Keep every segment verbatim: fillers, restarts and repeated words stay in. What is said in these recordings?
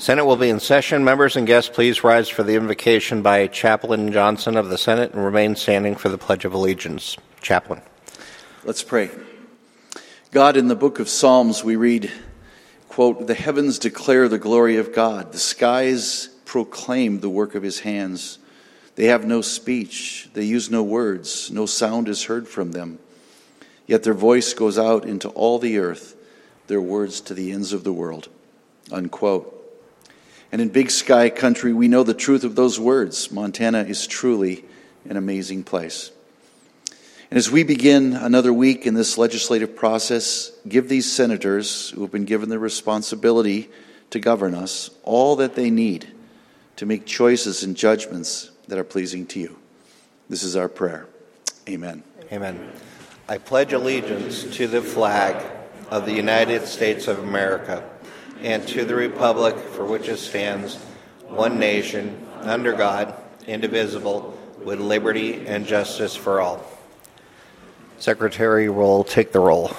Senate will be in session. Members and guests, please rise for the invocation by Chaplain Johnson of the Senate and remain standing for the Pledge of Allegiance. Chaplain. Let's pray. God, in the book of Psalms we read, quote, "The heavens declare the glory of God. The skies proclaim the work of his hands. They have no speech. They use no words. No sound is heard from them. Yet their voice goes out into all the earth, their words to the ends of the world." Unquote. And in Big Sky country, we know the truth of those words. Montana is truly an amazing place. And as we begin another week in this legislative process, give these senators who have been given the responsibility to govern us all that they need to make choices and judgments that are pleasing to you. This is our prayer. Amen. Amen. I pledge allegiance to the flag of the United States of America and to the republic for which it stands, one nation, under God, indivisible, with liberty and justice for all. Secretary will take the roll.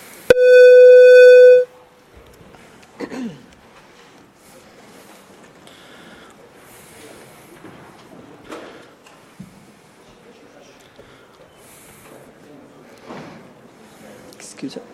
Excuse me.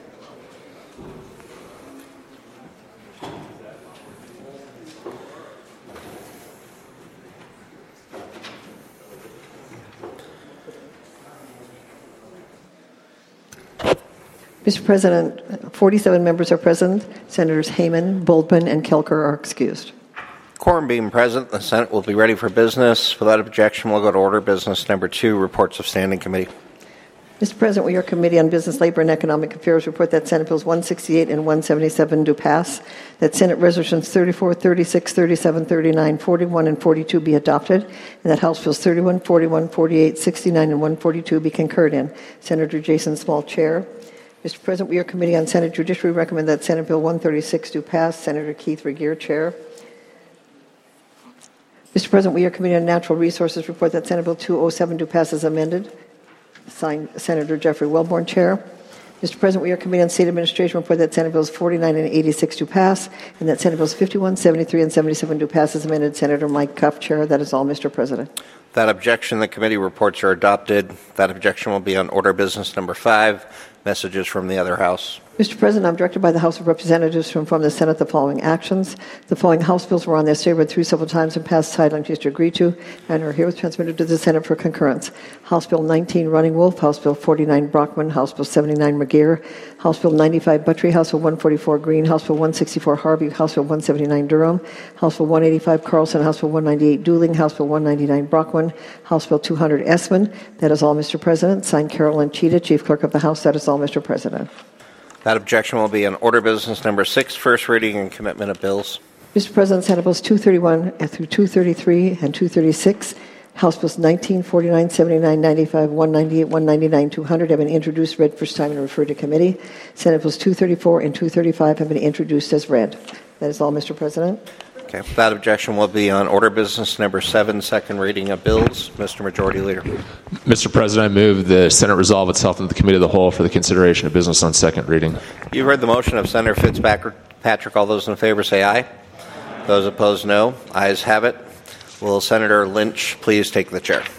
Mister President, forty-seven members are present. Senators Heyman, Boldman, and Kelker are excused. Quorum being present, the Senate will be ready for business. Without objection, we'll go to order business number two, reports of standing committee. Mister President, we, your Committee on Business, Labor, and Economic Affairs, report that Senate Bills one sixty-eight and one seventy-seven do pass, that Senate Resolutions thirty-four, thirty-six, thirty-seven, thirty-nine, forty-one, and forty-two be adopted, and that House Bills thirty-one, forty-one, forty-eight, sixty-nine, and one forty-two be concurred in. Senator Jason Small, Chair. Mister President, we, your Committee on Senate Judiciary, recommend that Senate Bill one thirty-six do pass. Senator Keith Regier, Chair. Mister President, we, your Committee on Natural Resources, report that Senate Bill two oh seven do pass as amended. Signed, Senator Jeffrey Wellborn, Chair. Mister President, we, your Committee on State Administration, report that Senate Bills forty-nine and eighty-six do pass, and that Senate Bills fifty-one, seventy-three, and seventy-seven do pass as amended. Senator Mike Cuff, Chair. That is all, Mister President. Without objection, the committee reports are adopted. That objection will be on order business number five, messages from the other House. Mister President, I'm directed by the House of Representatives to inform the Senate the following actions. The following House bills were on their stay, read through several times and passed title and used to agree to, and are herewith transmitted to the Senate for concurrence. House Bill nineteen, Running Wolf. House Bill forty-nine, Brockman. House Bill seventy-nine, McGear. House Bill ninety-five, Buttry. House Bill one forty-four, Green. House Bill one sixty-four, Harvey. House Bill one seventy-nine, Durham. House Bill one eighty-five, Carlson. House Bill one ninety-eight, Dooling. House Bill one ninety-nine, Brockman. House Bill two hundred, Essman. That is all, Mister President. Signed, Carolyn Cheetah, Chief Clerk of the House. That is all, Mister President. That objection will be on order business number six, first reading and commitment of bills. Mister President, Senate Bills two thirty-one through two thirty-three and two thirty-six, House Bills nineteen, forty-nine, seventy-nine, ninety-five, one ninety-eight, one ninety-nine, two hundred have been introduced, read first time, and referred to committee. Senate Bills two thirty-four and two thirty-five have been introduced as read. That is all, Mister President. Okay. That objection will be on order business number seven, second reading of bills. Mister Majority Leader. Mister President, I move the Senate resolve itself into the Committee of the Whole for the consideration of business on second reading. You've heard the motion of Senator Fitzpatrick. All those in favor say aye. Aye. Those opposed, no. Ayes have it. Will Senator Lynch please take the chair?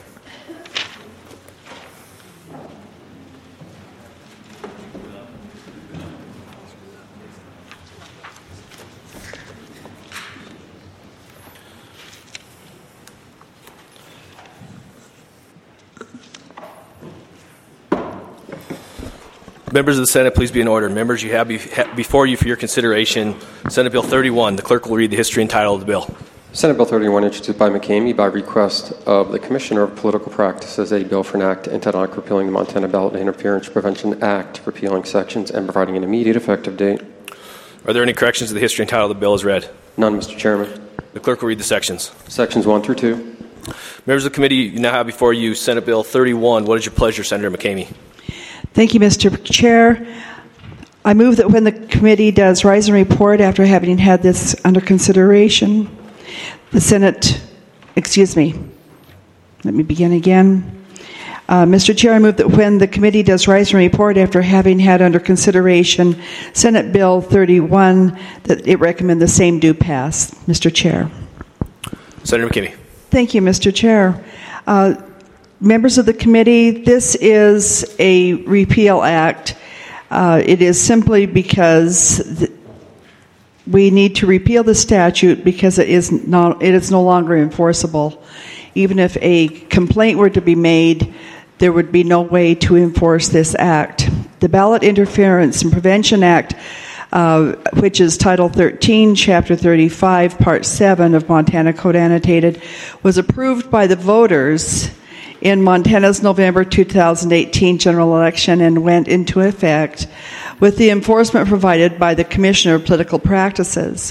Members of the Senate, please be in order. Members, you have before you for your consideration Senate Bill thirty-one. The clerk will read the history and title of the bill. Senate Bill thirty-one, introduced by McCamey by request of the Commissioner of Political Practices, a bill for an act entitled repealing the Montana Ballot Interference Prevention Act, repealing sections and providing an immediate effective date. Are there any corrections to the history and title of the bill as read? None, Mister Chairman. The clerk will read the sections. Sections one through two. Members of the committee, you now have before you Senate Bill thirty-one. What is your pleasure, Senator McCamey? Thank you, Mister Chair. I move that when the committee does rise and report after having had this under consideration, the Senate, excuse me, let me begin again. Uh, Mister Chair, I move that when the committee does rise and report after having had under consideration Senate Bill thirty-one, that it recommend the same do pass. Mister Chair. Senator McKinney. Thank you, Mister Chair. Uh, members of the committee, this is a repeal act. Uh, it is simply because th- we need to repeal the statute because it is not, it is no longer enforceable. Even if a complaint were to be made, there would be no way to enforce this act. The Ballot Interference and Prevention Act, uh, which is Title thirteen, Chapter thirty-five, Part seven of Montana Code Annotated, was approved by the voters in Montana's November two thousand eighteen general election and went into effect with the enforcement provided by the Commissioner of Political Practices.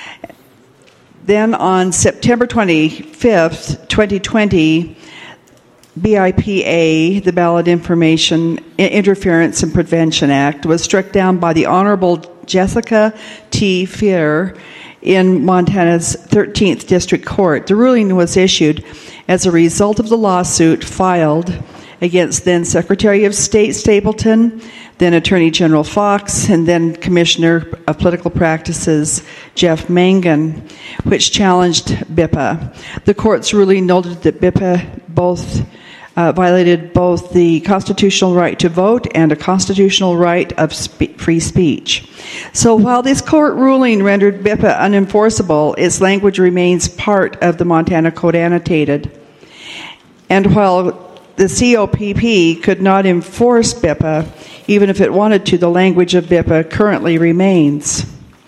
Then on September twenty-fifth, twenty twenty, B I P A, the Ballot Information Interference and Prevention Act, was struck down by the Honorable Jessica T. Feer in Montana's thirteenth District Court. The ruling was issued as a result of the lawsuit filed against then Secretary of State Stapleton, then Attorney General Fox, and then Commissioner of Political Practices Jeff Mangan, which challenged B I P A. The court's ruling noted that B I P A both uh, violated both the constitutional right to vote and a constitutional right of spe- free speech. So while this court ruling rendered B I P A unenforceable, its language remains part of the Montana Code Annotated. And while the C O P P could not enforce B I P A, even if it wanted to, the language of B I P A currently remains.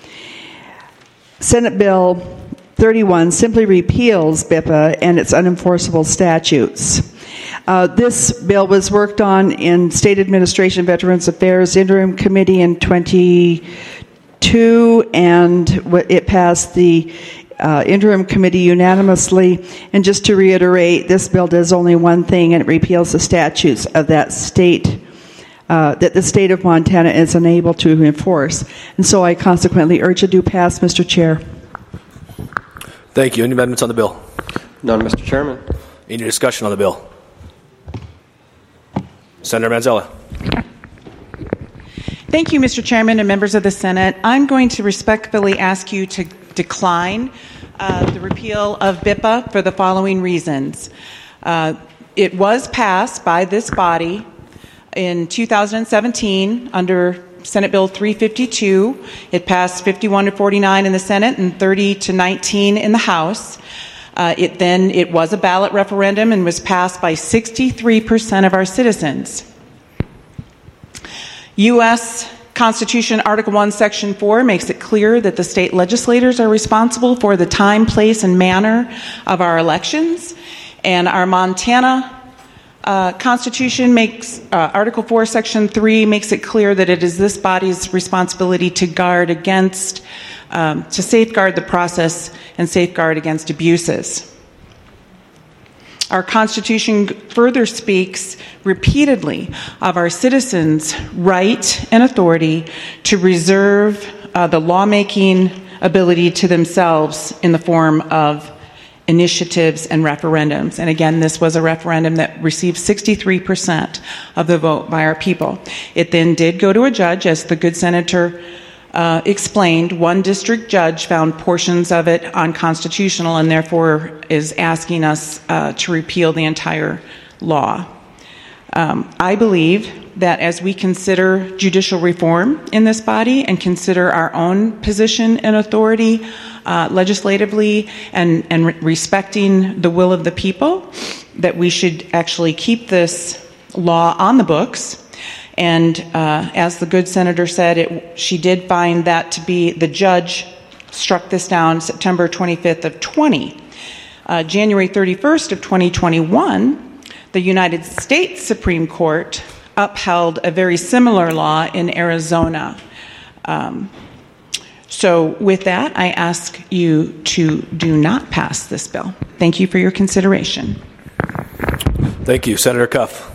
Senate Bill thirty-one simply repeals B I P A and its unenforceable statutes. Uh, this bill was worked on in State Administration and Veterans Affairs Interim Committee in twenty-two, and it passed the uh, Interim Committee unanimously. And just to reiterate, this bill does only one thing, and it repeals the statutes of that state uh, that the state of Montana is unable to enforce. And so I consequently urge a do pass, Mister Chair. Thank you. Any amendments on the bill? None, Mister Chairman. Any discussion on the bill? Senator Manzella. Thank you, Mister Chairman and members of the Senate. I'm going to respectfully ask you to decline uh, the repeal of B I P A for the following reasons. Uh, it was passed by this body in two thousand seventeen under Senate Bill three fifty-two. It passed fifty-one to forty-nine in the Senate and thirty to nineteen in the House. Uh, it then it was a ballot referendum and was passed by sixty-three percent of our citizens. U S Constitution Article one, Section four makes it clear that the state legislators are responsible for the time, place, and manner of our elections. And our Montana uh, Constitution makes, uh, Article four, Section three makes it clear that it is this body's responsibility to guard against, um, to safeguard the process and safeguard against abuses. Our Constitution further speaks repeatedly of our citizens' right and authority to reserve uh, the lawmaking ability to themselves in the form of initiatives and referendums. And again, this was a referendum that received sixty-three percent of the vote by our people. It then did go to a judge, as the good senator Uh, explained. One district judge found portions of it unconstitutional and therefore is asking us uh, to repeal the entire law. Um, I believe that as we consider judicial reform in this body and consider our own position and authority uh, legislatively and, and re- respecting the will of the people, that we should actually keep this law on the books. And uh, as the good senator said, it, she did find that to be, the judge struck this down September twenty-fifth of twenty. Uh, January thirty-first of twenty twenty-one, the United States Supreme Court upheld a very similar law in Arizona. Um, so with that, I ask you to do not pass this bill. Thank you for your consideration. Thank you. Senator Cuff.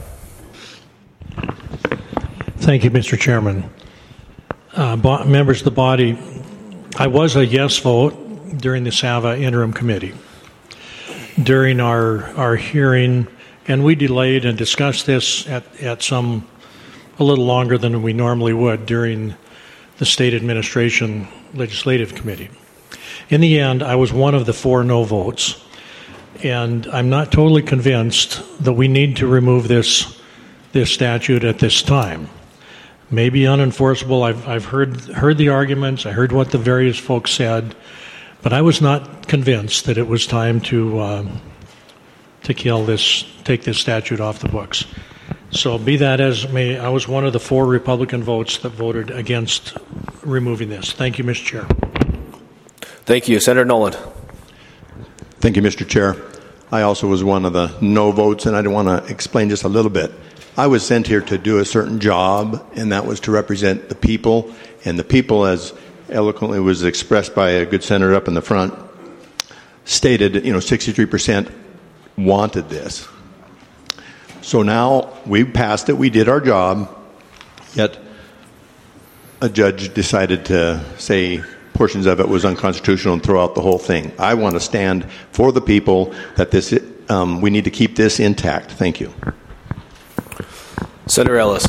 Thank you, Mister Chairman. Uh, bo- members of the body, I was a yes vote during the S A V A Interim Committee. During our, our hearing and we delayed and discussed this at, at some a little longer than we normally would during the State Administration Legislative Committee. In the end, I was one of the four no votes, and I'm not totally convinced that we need to remove this this statute at this time. Maybe unenforceable. I've I've heard heard the arguments. I heard what the various folks said, but I was not convinced that it was time to uh, to kill this, take this statute off the books. So be that as it may, I was one of the four Republican votes that voted against removing this. Thank you, Mister Chair. Thank you. Senator Nolan. Thank you, Mister Chair. I also was one of the no votes, and I want to explain just a little bit. I was sent here to do a certain job, and that was to represent the people. And the people, as eloquently was expressed by a good senator up in the front, stated, you know, sixty-three percent wanted this. So now we passed it, we did our job, yet a judge decided to say portions of it was unconstitutional and throw out the whole thing. I want to stand for the people that this um, we need to keep this intact. Thank you. Senator Ellis.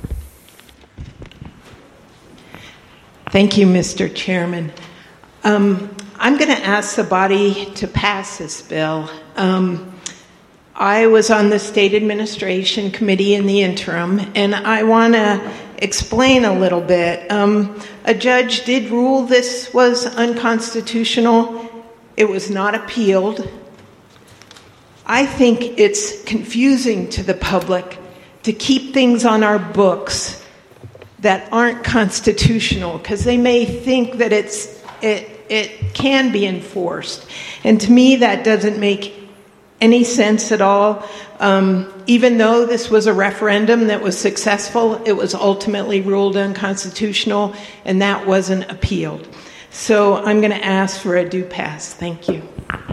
Thank you, Mister Chairman. Um, I'm going to ask the body to pass this bill. Um, I was on the State Administration Committee in the interim, and I want to explain a little bit. Um, a judge did rule this was unconstitutional. It was not appealed. I think it's confusing to the public to keep things on our books that aren't constitutional, because they may think that it's it it can be enforced. And to me, that doesn't make any sense at all. Um, even though this was a referendum that was successful, it was ultimately ruled unconstitutional, and that wasn't appealed. So I'm going to ask for a do pass. Thank you.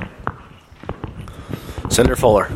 Senator Fuller.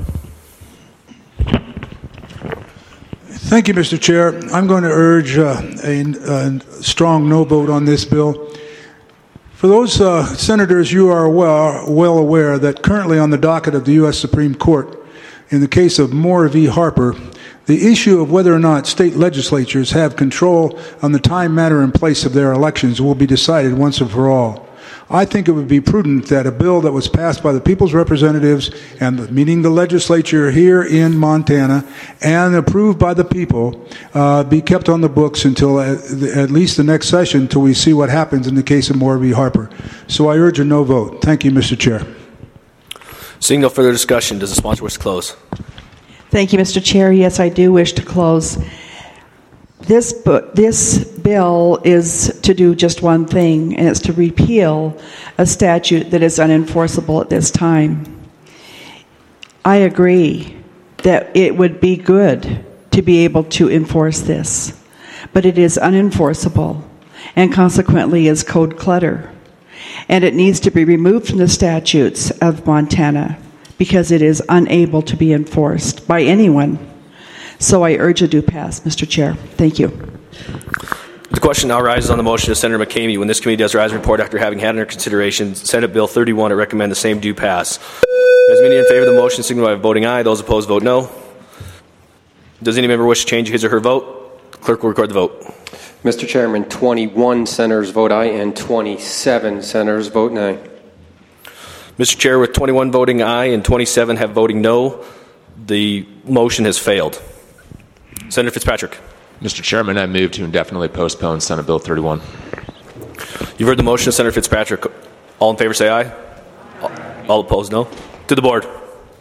Thank you, Mister Chair. I'm going to urge uh, a, a strong no vote on this bill. For those uh, senators, you are well, well aware that currently on the docket of the U S Supreme Court, in the case of Moore v. Harper, the issue of whether or not state legislatures have control on the time, manner, and place of their elections will be decided once and for all. I think it would be prudent that a bill that was passed by the people's representatives, and meaning the legislature here in Montana, and approved by the people, uh, be kept on the books until at, at least the next session, until we see what happens in the case of Moore v. Harper. So I urge a no vote. Thank you, Mister Chair. Seeing no further discussion, does the sponsor wish to close? Thank you, Mister Chair. Yes, I do wish to close. This, bu- this bill is to do just one thing, and it's to repeal a statute that is unenforceable at this time. I agree that it would be good to be able to enforce this, but it is unenforceable and consequently is code clutter. And it needs to be removed from the statutes of Montana because it is unable to be enforced by anyone. So I urge a do pass, Mister Chair. Thank you. The question now arises on the motion of Senator McCamey. When this committee does rise and report after having had under consideration Senate Bill thirty-one, I recommend the same do pass. As many in favor of the motion signify by voting aye. Those opposed vote no. Does any member wish to change his or her vote? The clerk will record the vote. Mister Chairman, twenty-one senators vote aye and twenty-seven senators vote nay. Mister Chair, with twenty-one voting aye and twenty-seven have voting no, the motion has failed. Senator Fitzpatrick. Mister Chairman, I move to indefinitely postpone Senate Bill thirty-one. You've heard the motion of Senator Fitzpatrick. All in favor say aye. All opposed no. To the board.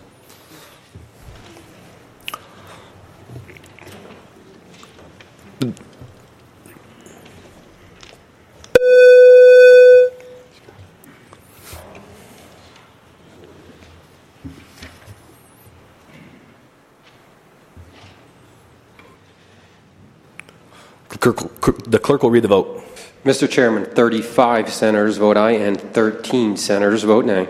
The clerk will read the vote. Mister Chairman, thirty-five senators vote aye and thirteen senators vote nay.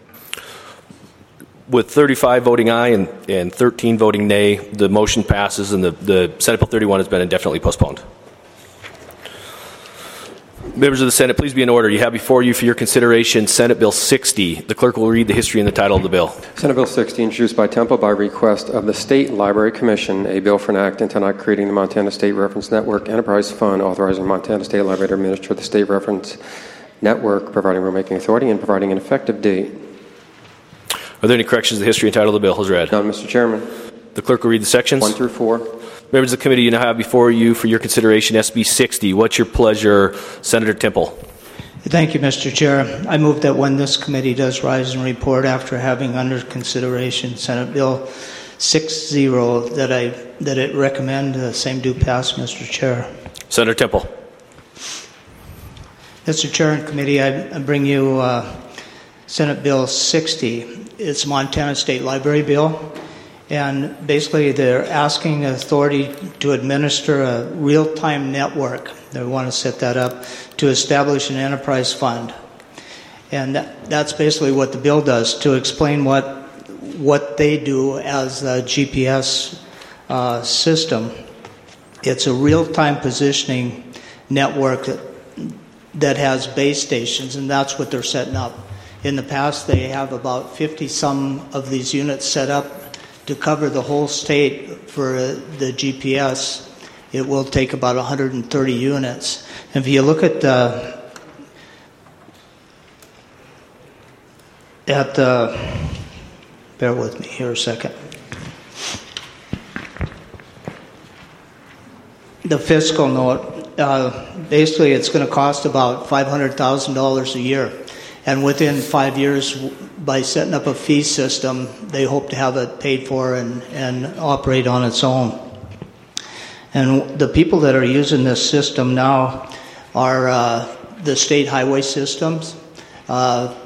With thirty-five voting aye and, and thirteen voting nay, the motion passes and the, the Senate Bill thirty-one has been indefinitely postponed. Members of the Senate, please be in order. You have before you for your consideration Senate Bill sixty. The clerk will read the history and the title of the bill. Senate Bill sixty, introduced by Temple by request of the State Library Commission, a bill for an act entitled creating the Montana State Reference Network Enterprise Fund, authorizing Montana State Library to administer the State Reference Network, providing rulemaking authority, and providing an effective date. Are there any corrections to the history and title of the bill as read? None, Mister Chairman. The clerk will read the sections. One through four. Members of the committee, you now have before you for your consideration S B sixty. What's your pleasure, Senator Temple? Thank you, Mister Chair. I move that when this committee does rise and report after having under consideration Senate Bill sixty, that I that it recommend the same do pass, Mister Chair. Senator Temple. Mister Chair and committee, I bring you uh, Senate Bill sixty. It's Montana State Library Bill. And basically, they're asking authority to administer a real-time network. They want to set that up to establish an enterprise fund. And that, that's basically what the bill does, to explain what what they do as a G P S uh, system. It's a real-time positioning network that, that has base stations, and that's what they're setting up. In the past, they have about fifty-some of these units set up to cover the whole state. For uh, the G P S, it will take about one hundred thirty units. If you look at the at the, bear with me here a second. The fiscal note, uh, basically, it's going to cost about five hundred thousand dollars a year, and within five years, by setting up a fee system, they hope to have it paid for and, and operate on its own. And the people that are using this system now are uh, the state highway systems, uh,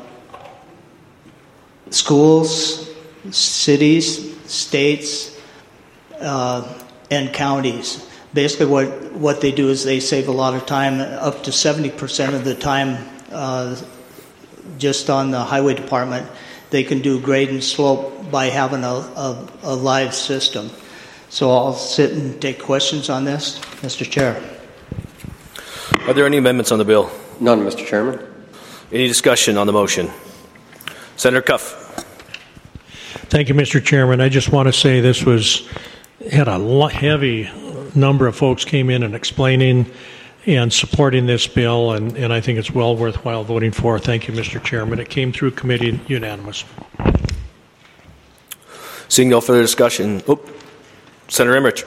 schools, cities, states, uh, and counties. Basically, what, what they do is they save a lot of time, up to seventy percent of the time. Uh, Just on the highway department, they can do grade and slope by having a, a, a live system. So I'll sit and take questions on this, Mister Chair. Are there any amendments on the bill? None, Mister Chairman. Any discussion on the motion? Senator Cuff. Thank you, Mister Chairman. I just want to say this was had a heavy number of folks came in and explaining and supporting this bill, and, and I think it's well worthwhile voting for. Thank you, Mister Chairman. It came through committee unanimous. Seeing no further discussion. Oh, Senator Emmerich.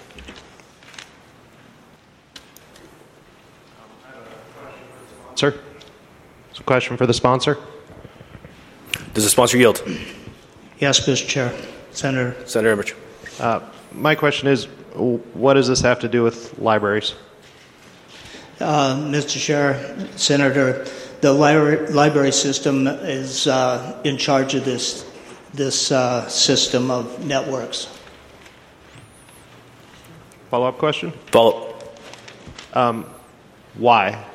Sir? It's a question for the sponsor. Does the sponsor yield? Yes, Mister Chair. Senator. Senator Emmerich. Uh, my question is, what does this have to do with libraries? Uh, Mister Chair, Senator, the library, library system is uh, in charge of this this uh, system of networks. Follow-up question? Follow. Um, why?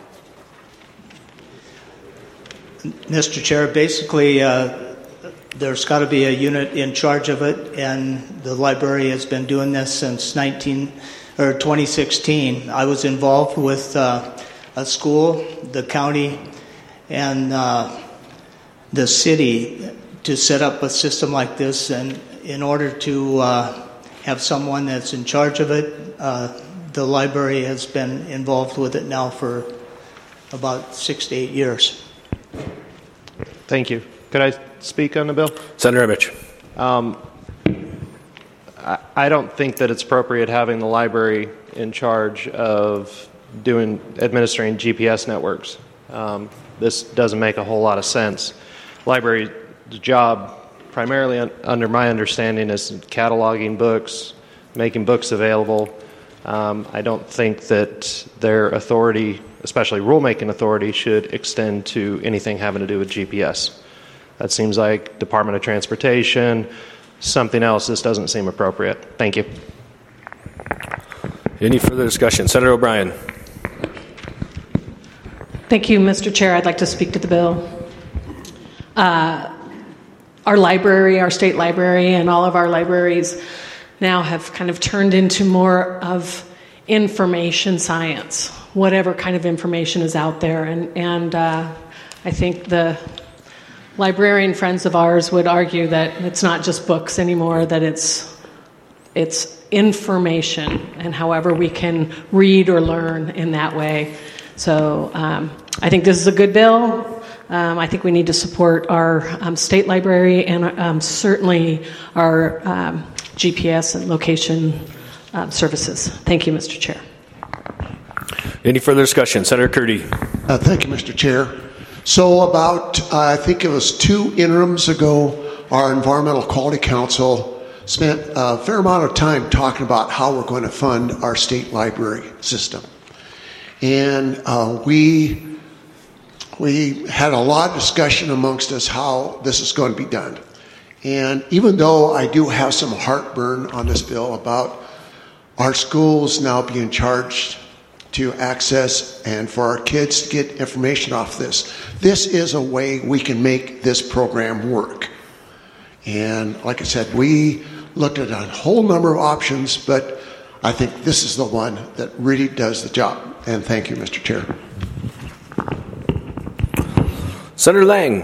Mister Chair, basically, uh, there's got to be a unit in charge of it, and the library has been doing this since nineteen or twenty sixteen. I was involved with uh, a school, the county, and uh, the city to set up a system like this. And in order to uh, have someone that's in charge of it, uh, the library has been involved with it now for about six to eight years. Thank you. Could I speak on the bill? Senator Emmerich. Um, I, I don't think that it's appropriate having the library in charge of doing administering G P S networks. Um, this doesn't make a whole lot of sense. Library's job, primarily un, under my understanding, is cataloging books, making books available. Um, I don't think that their authority, especially rulemaking authority, should extend to anything having to do with G P S. That seems like Department of Transportation, something else. This doesn't seem appropriate. Thank you. Any further discussion? Senator O'Brien. Thank you, Mister Chair. I'd like to speak to the bill. Uh, our library, our state library, and all of our libraries now have kind of turned into more of information science. whatever kind of information is out there. And, and uh, I think the librarian friends of ours would argue that it's not just books anymore, that it's it's information, and however we can read or learn in that way. So um, I think this is a good bill. Um, I think we need to support our um, state library and um, certainly our um, G P S and location uh, services. Thank you, Mister Chair. Any further discussion? Senator Curdy. Uh, thank you, Mister Chair. So about, uh, I think it was two interims ago, our Environmental Quality Council spent a fair amount of time talking about how we're going to fund our state library system. And uh, we we had a lot of discussion amongst us how this is going to be done. And even though I do have some heartburn on this bill about our schools now being charged to access and for our kids to get information off this, this is a way we can make this program work. And like I said, we looked at a whole number of options, but I think this is the one that really does the job. And thank you, Mister Chair. Senator Lang.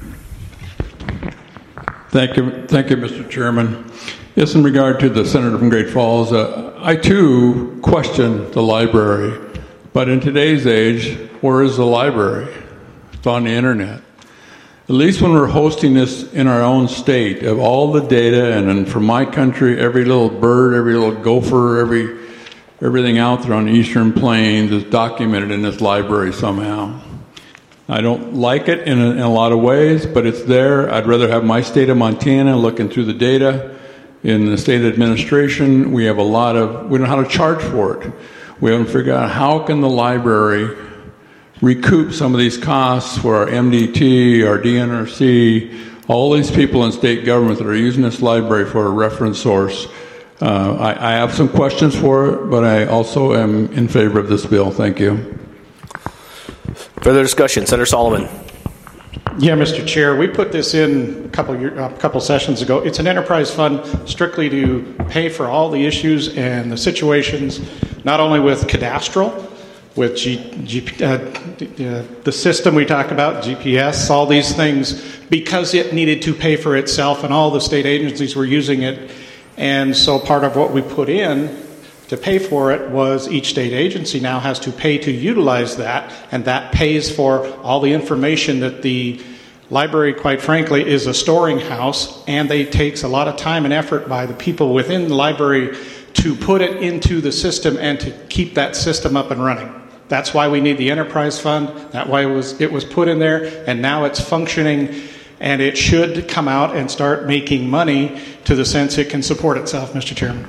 Thank you, thank you, Mister Chairman. Yes, in regard to the senator from Great Falls, uh, I too question the library. But in today's age, where is the library? It's on the internet. At least when we're hosting this in our own state, of all the data, and, and from my country, every little bird, every little gopher, every everything out there on the Eastern Plains is documented in this library somehow. I don't like it in a, in a lot of ways, but it's there. I'd rather have my state of Montana looking through the data. In the state administration, we have a lot of, we don't know how to charge for it. We haven't figured out how can the library recoup some of these costs for our M D T, our D N R C, all these people in state government that are using this library for a reference source. Uh, I, I have some questions for it, but I also am in favor of this bill. Thank you. Further discussion, Senator Solomon. Yeah, Mister Chair, we put this in a couple year, a couple sessions ago. It's an enterprise fund strictly to pay for all the issues and the situations, not only with cadastral, with G, G, uh, uh, the system we talk about, G P S, all these things, because it needed to pay for itself, and all the state agencies were using it. And so part of what we put in to pay for it was each state agency now has to pay to utilize that, and that pays for all the information that the library, quite frankly, is a storing house, and it takes a lot of time and effort by the people within the library to put it into the system and to keep that system up and running. That's why we need the enterprise fund. That's why it was, it was put in there, and now it's functioning, and it should come out and start making money to the sense it can support itself, Mister Chairman.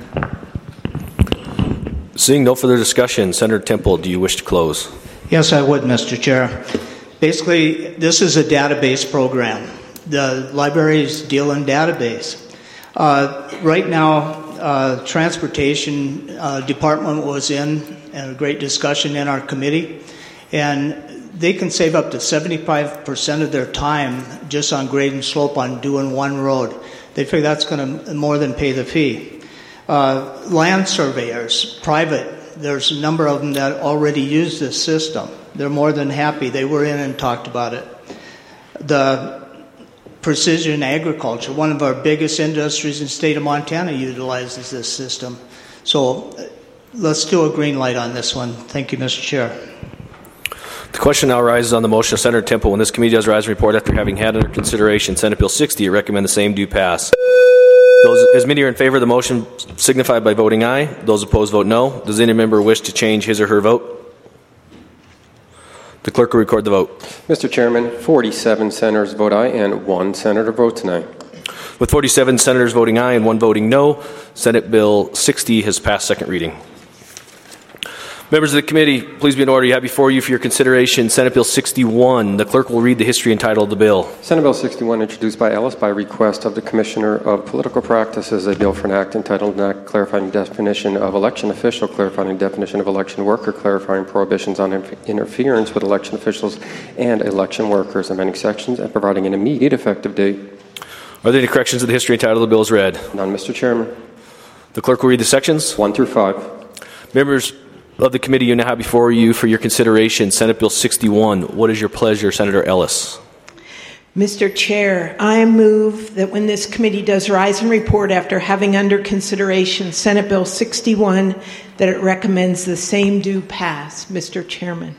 Seeing no further discussion, Senator Temple, do you wish to close? Yes, I would, Mister Chair. Basically, this is a database program. The libraries deal in database. Uh, right now, uh, Transportation uh, Department was in and a great discussion in our committee, and they can save up to seventy-five percent of their time just on grade and slope on doing one road. They figure that's going to more than pay the fee. Uh, land surveyors, private, there's a number of them that already use this system. They're more than happy. They were in and talked about it. The precision agriculture, one of our biggest industries in the state of Montana, utilizes this system. So let's do a green light on this one. Thank you, Mister Chair. The question now arises on the motion of Senator Temple. When this committee does rise and report after having had under consideration Senate Bill sixty, I recommend the same do pass. Those, as many are in favor of the motion signify by voting aye. Those opposed vote no. Does any member wish to change his or her vote? The clerk will record the vote. Mister Chairman, forty-seven senators vote aye and one senator votes nay. With forty-seven senators voting aye and one voting no, Senate Bill sixty has passed second reading. Members of the committee, please be in order. You have before you for your consideration Senate Bill sixty-one. The clerk will read the history and title of the bill. Senate Bill sixty-one, introduced by Ellis by request of the Commissioner of Political Practices, a bill for an act entitled an act clarifying definition of election official, clarifying definition of election worker, clarifying prohibitions on interference with election officials and election workers, amending sections and providing an immediate effective date. Are there any corrections to the history and title of the bill as read? None, Mister Chairman. The clerk will read the sections. One through five. Members of the committee you now have before you for your consideration, Senate Bill sixty-one. What is your pleasure, Senator Ellis? Mister Chair, I move that when this committee does rise and report after having under consideration Senate Bill sixty-one, that it recommends the same do pass. Mister Chairman.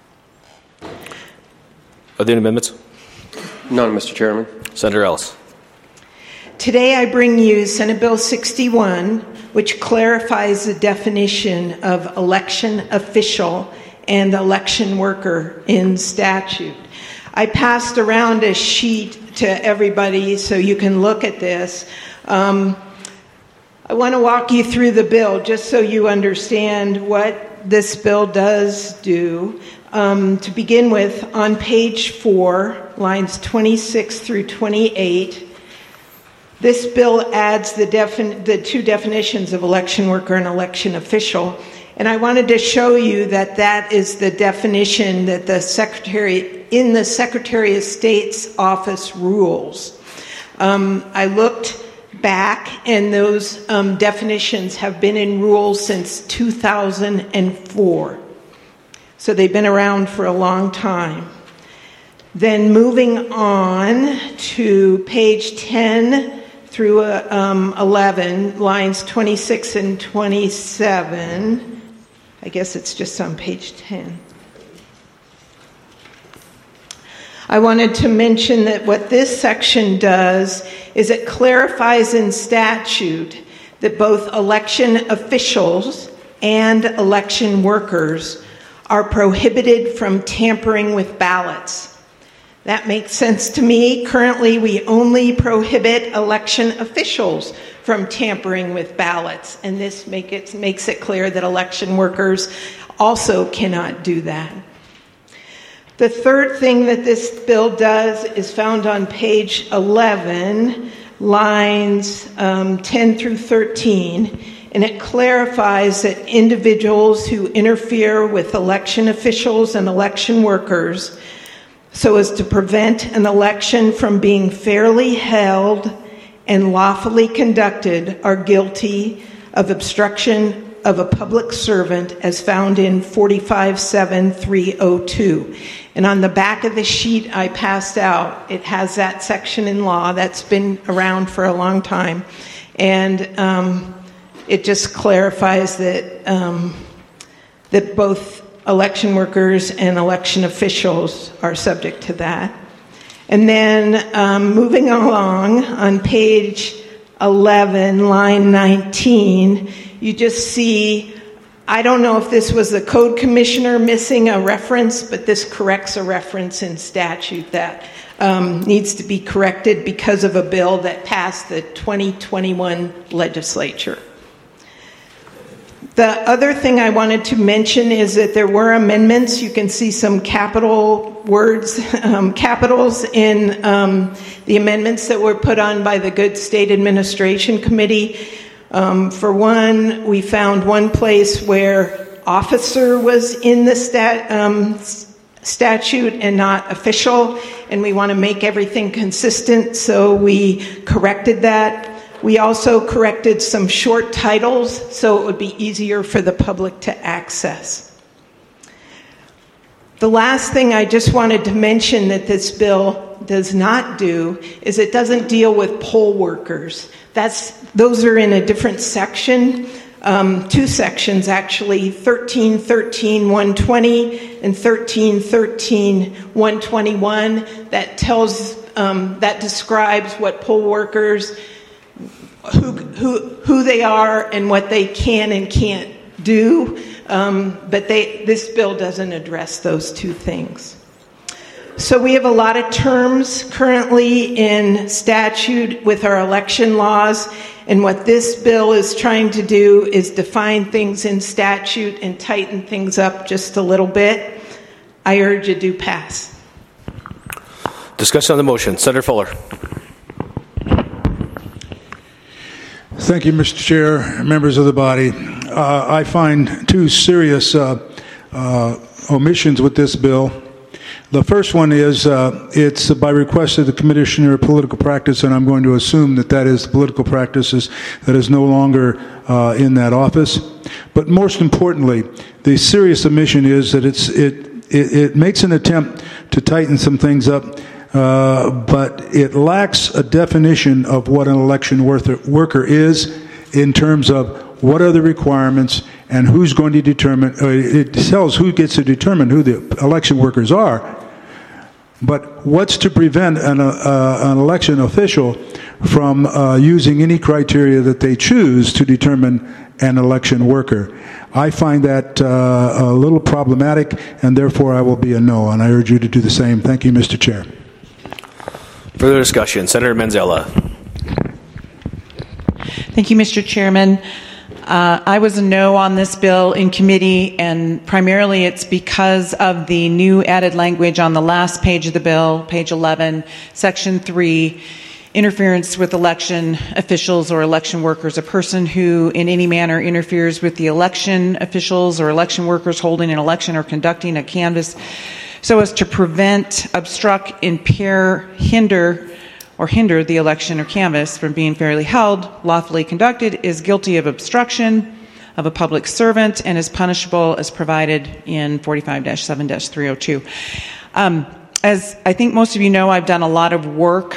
Are there any amendments? None, Mister Chairman. Senator Ellis. Today I bring you Senate Bill sixty-one, which clarifies the definition of election official and election worker in statute. I passed around a sheet to everybody so you can look at this. Um, I want to walk you through the bill just so you understand what this bill does do. Um, to begin with, on page four, lines twenty-six through twenty-eight, this bill adds the, defin- the two definitions of election worker and election official. And I wanted to show you that that is the definition that the Secretary, in the Secretary of State's office rules. Um, I looked back, and those um, definitions have been in rules since two thousand four. So they've been around for a long time. Then moving on to page ten through uh, um, eleven, lines twenty-six and twenty-seven. I guess it's just on page ten. I wanted to mention that what this section does is it clarifies in statute that both election officials and election workers are prohibited from tampering with ballots. That makes sense to me. Currently, we only prohibit election officials from tampering with ballots, and this make it, makes it clear that election workers also cannot do that. The third thing that this bill does is found on page eleven, lines um, ten through thirteen, and it clarifies that individuals who interfere with election officials and election workers so as to prevent an election from being fairly held and lawfully conducted are guilty of obstruction of a public servant as found in forty-five seven three oh two. And on the back of the sheet I passed out, it has that section in law that's been around for a long time. And um, it just clarifies that um, that both election workers and election officials are subject to that. And then um, moving along on page eleven, line nineteen, you just see, I don't know if this was the code commissioner missing a reference, but this corrects a reference in statute that um, needs to be corrected because of a bill that passed the twenty twenty-one legislature. The other thing I wanted to mention is that there were amendments. You can see some capital words, um, capitals in um, the amendments that were put on by the Good State Administration Committee. Um, for one, we found one place where officer was in the stat, um, statute and not official, and we want to make everything consistent, so we corrected that. We also corrected some short titles so it would be easier for the public to access. The last thing I just wanted to mention that this bill does not do is it doesn't deal with poll workers. That's, those are in a different section, um, two sections actually, thirteen thirteen one twenty and thirteen thirteen one twenty-one, that tells, um, that describes what poll workers, Who, who who they are and what they can and can't do, um, but they, this bill doesn't address those two things. So we have a lot of terms currently in statute with our election laws, and what this bill is trying to do is define things in statute and tighten things up just a little bit. I urge you to pass. Discussion on the motion. Senator Fuller. Thank you, Mister Chair, members of the body. Uh, I find two serious uh, uh, omissions with this bill. The first one is uh, it's by request of the Commissioner of Political Practice, and I'm going to assume that that is the political practices that is no longer uh, in that office. But most importantly, the serious omission is that it's it it, it makes an attempt to tighten some things up, uh, but it lacks a definition of what an election worker is in terms of what are the requirements and who's going to determine. Uh, it tells who gets to determine who the election workers are. But what's to prevent an, uh, an election official from uh, using any criteria that they choose to determine an election worker? I find that uh, a little problematic, and therefore I will be a no, and I urge you to do the same. Thank you, Mister Chair. Further discussion. Senator Manzella. Thank you, Mister Chairman. Uh, I was a no on this bill in committee, and primarily it's because of the new added language on the last page of the bill, page eleven, section three, interference with election officials or election workers, a person who in any manner interferes with the election officials or election workers holding an election or conducting a canvass so as to prevent, obstruct, impair, hinder, or hinder the election or canvass from being fairly held, lawfully conducted, is guilty of obstruction of a public servant and is punishable as provided in forty-five dash seven dash three oh two. Um, as I think most of you know, I've done a lot of work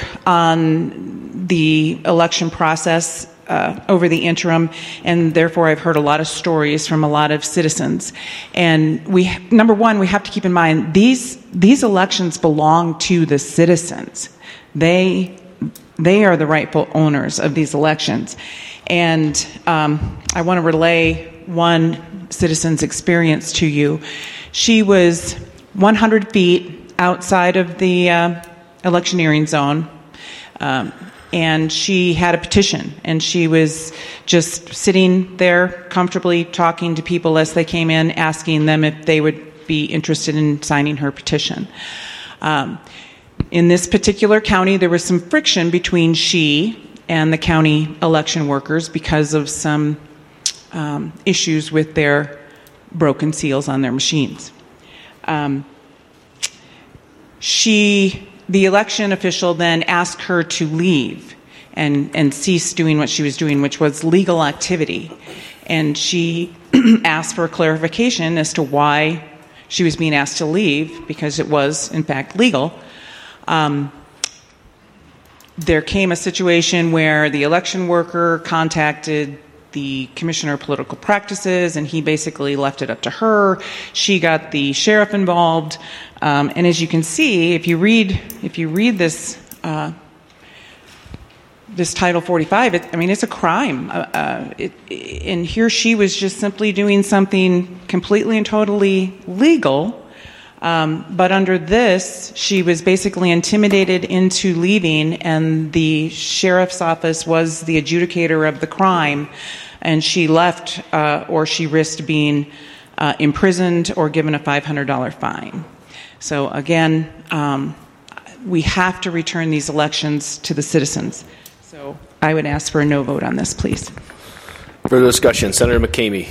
on the election process uh, over the interim, and therefore I've heard a lot of stories from a lot of citizens. And we, number one, we have to keep in mind these these elections belong to the citizens. They they are the rightful owners of these elections. And um, I want to relay one citizen's experience to you. She was one hundred feet outside of the uh, electioneering zone, um, and she had a petition, and she was just sitting there comfortably talking to people as they came in, asking them if they would be interested in signing her petition. Um, In this particular county, there was some friction between she and the county election workers because of some um, issues with their broken seals on their machines. Um, she, the election official then asked her to leave and, and cease doing what she was doing, which was legal activity. And she asked for clarification as to why she was being asked to leave, because it was, in fact, legal. Um, there came a situation where the election worker contacted the Commissioner of Political Practices, and he basically left it up to her. She got the sheriff involved, um, and as you can see, if you read if you read this uh, this Title forty-five, it, I mean, it's a crime. Uh, uh, it, and here she was just simply doing something completely and totally legal. Um, but under this, she was basically intimidated into leaving, and the sheriff's office was the adjudicator of the crime, and she left uh, or she risked being uh, imprisoned or given a five hundred dollars fine. So again, um, we have to return these elections to the citizens. So I would ask for a no vote on this, please. Further discussion. Senator McCamey.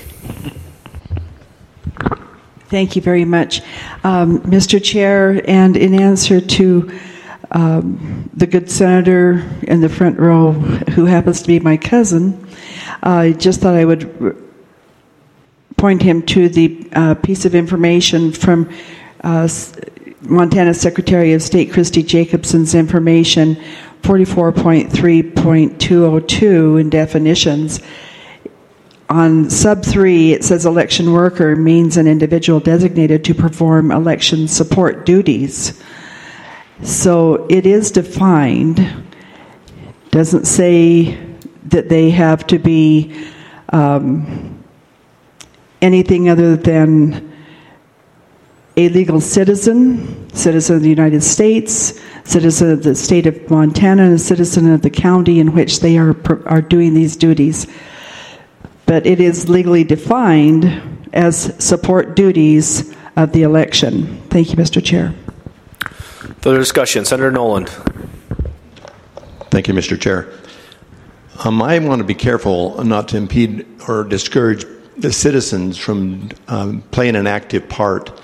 Thank you very much. Um, Mister Chair, and in answer to um, the good senator in the front row, who happens to be my cousin, I just thought I would r- point him to the uh, piece of information from uh, Montana Secretary of State Christy Jacobson's information, forty-four point three point two oh two in definitions. On sub three, it says election worker means an individual designated to perform election support duties. So it is defined. Doesn't say that they have to be um, anything other than a legal citizen, citizen of the United States, citizen of the state of Montana, and a citizen of the county in which they are are doing these duties. But it is legally defined as support duties of the election. Thank you, Mister Chair. Further discussion. Senator Noland. Thank you, Mister Chair. Um, I want to be careful not to impede or discourage the citizens from um, playing an active part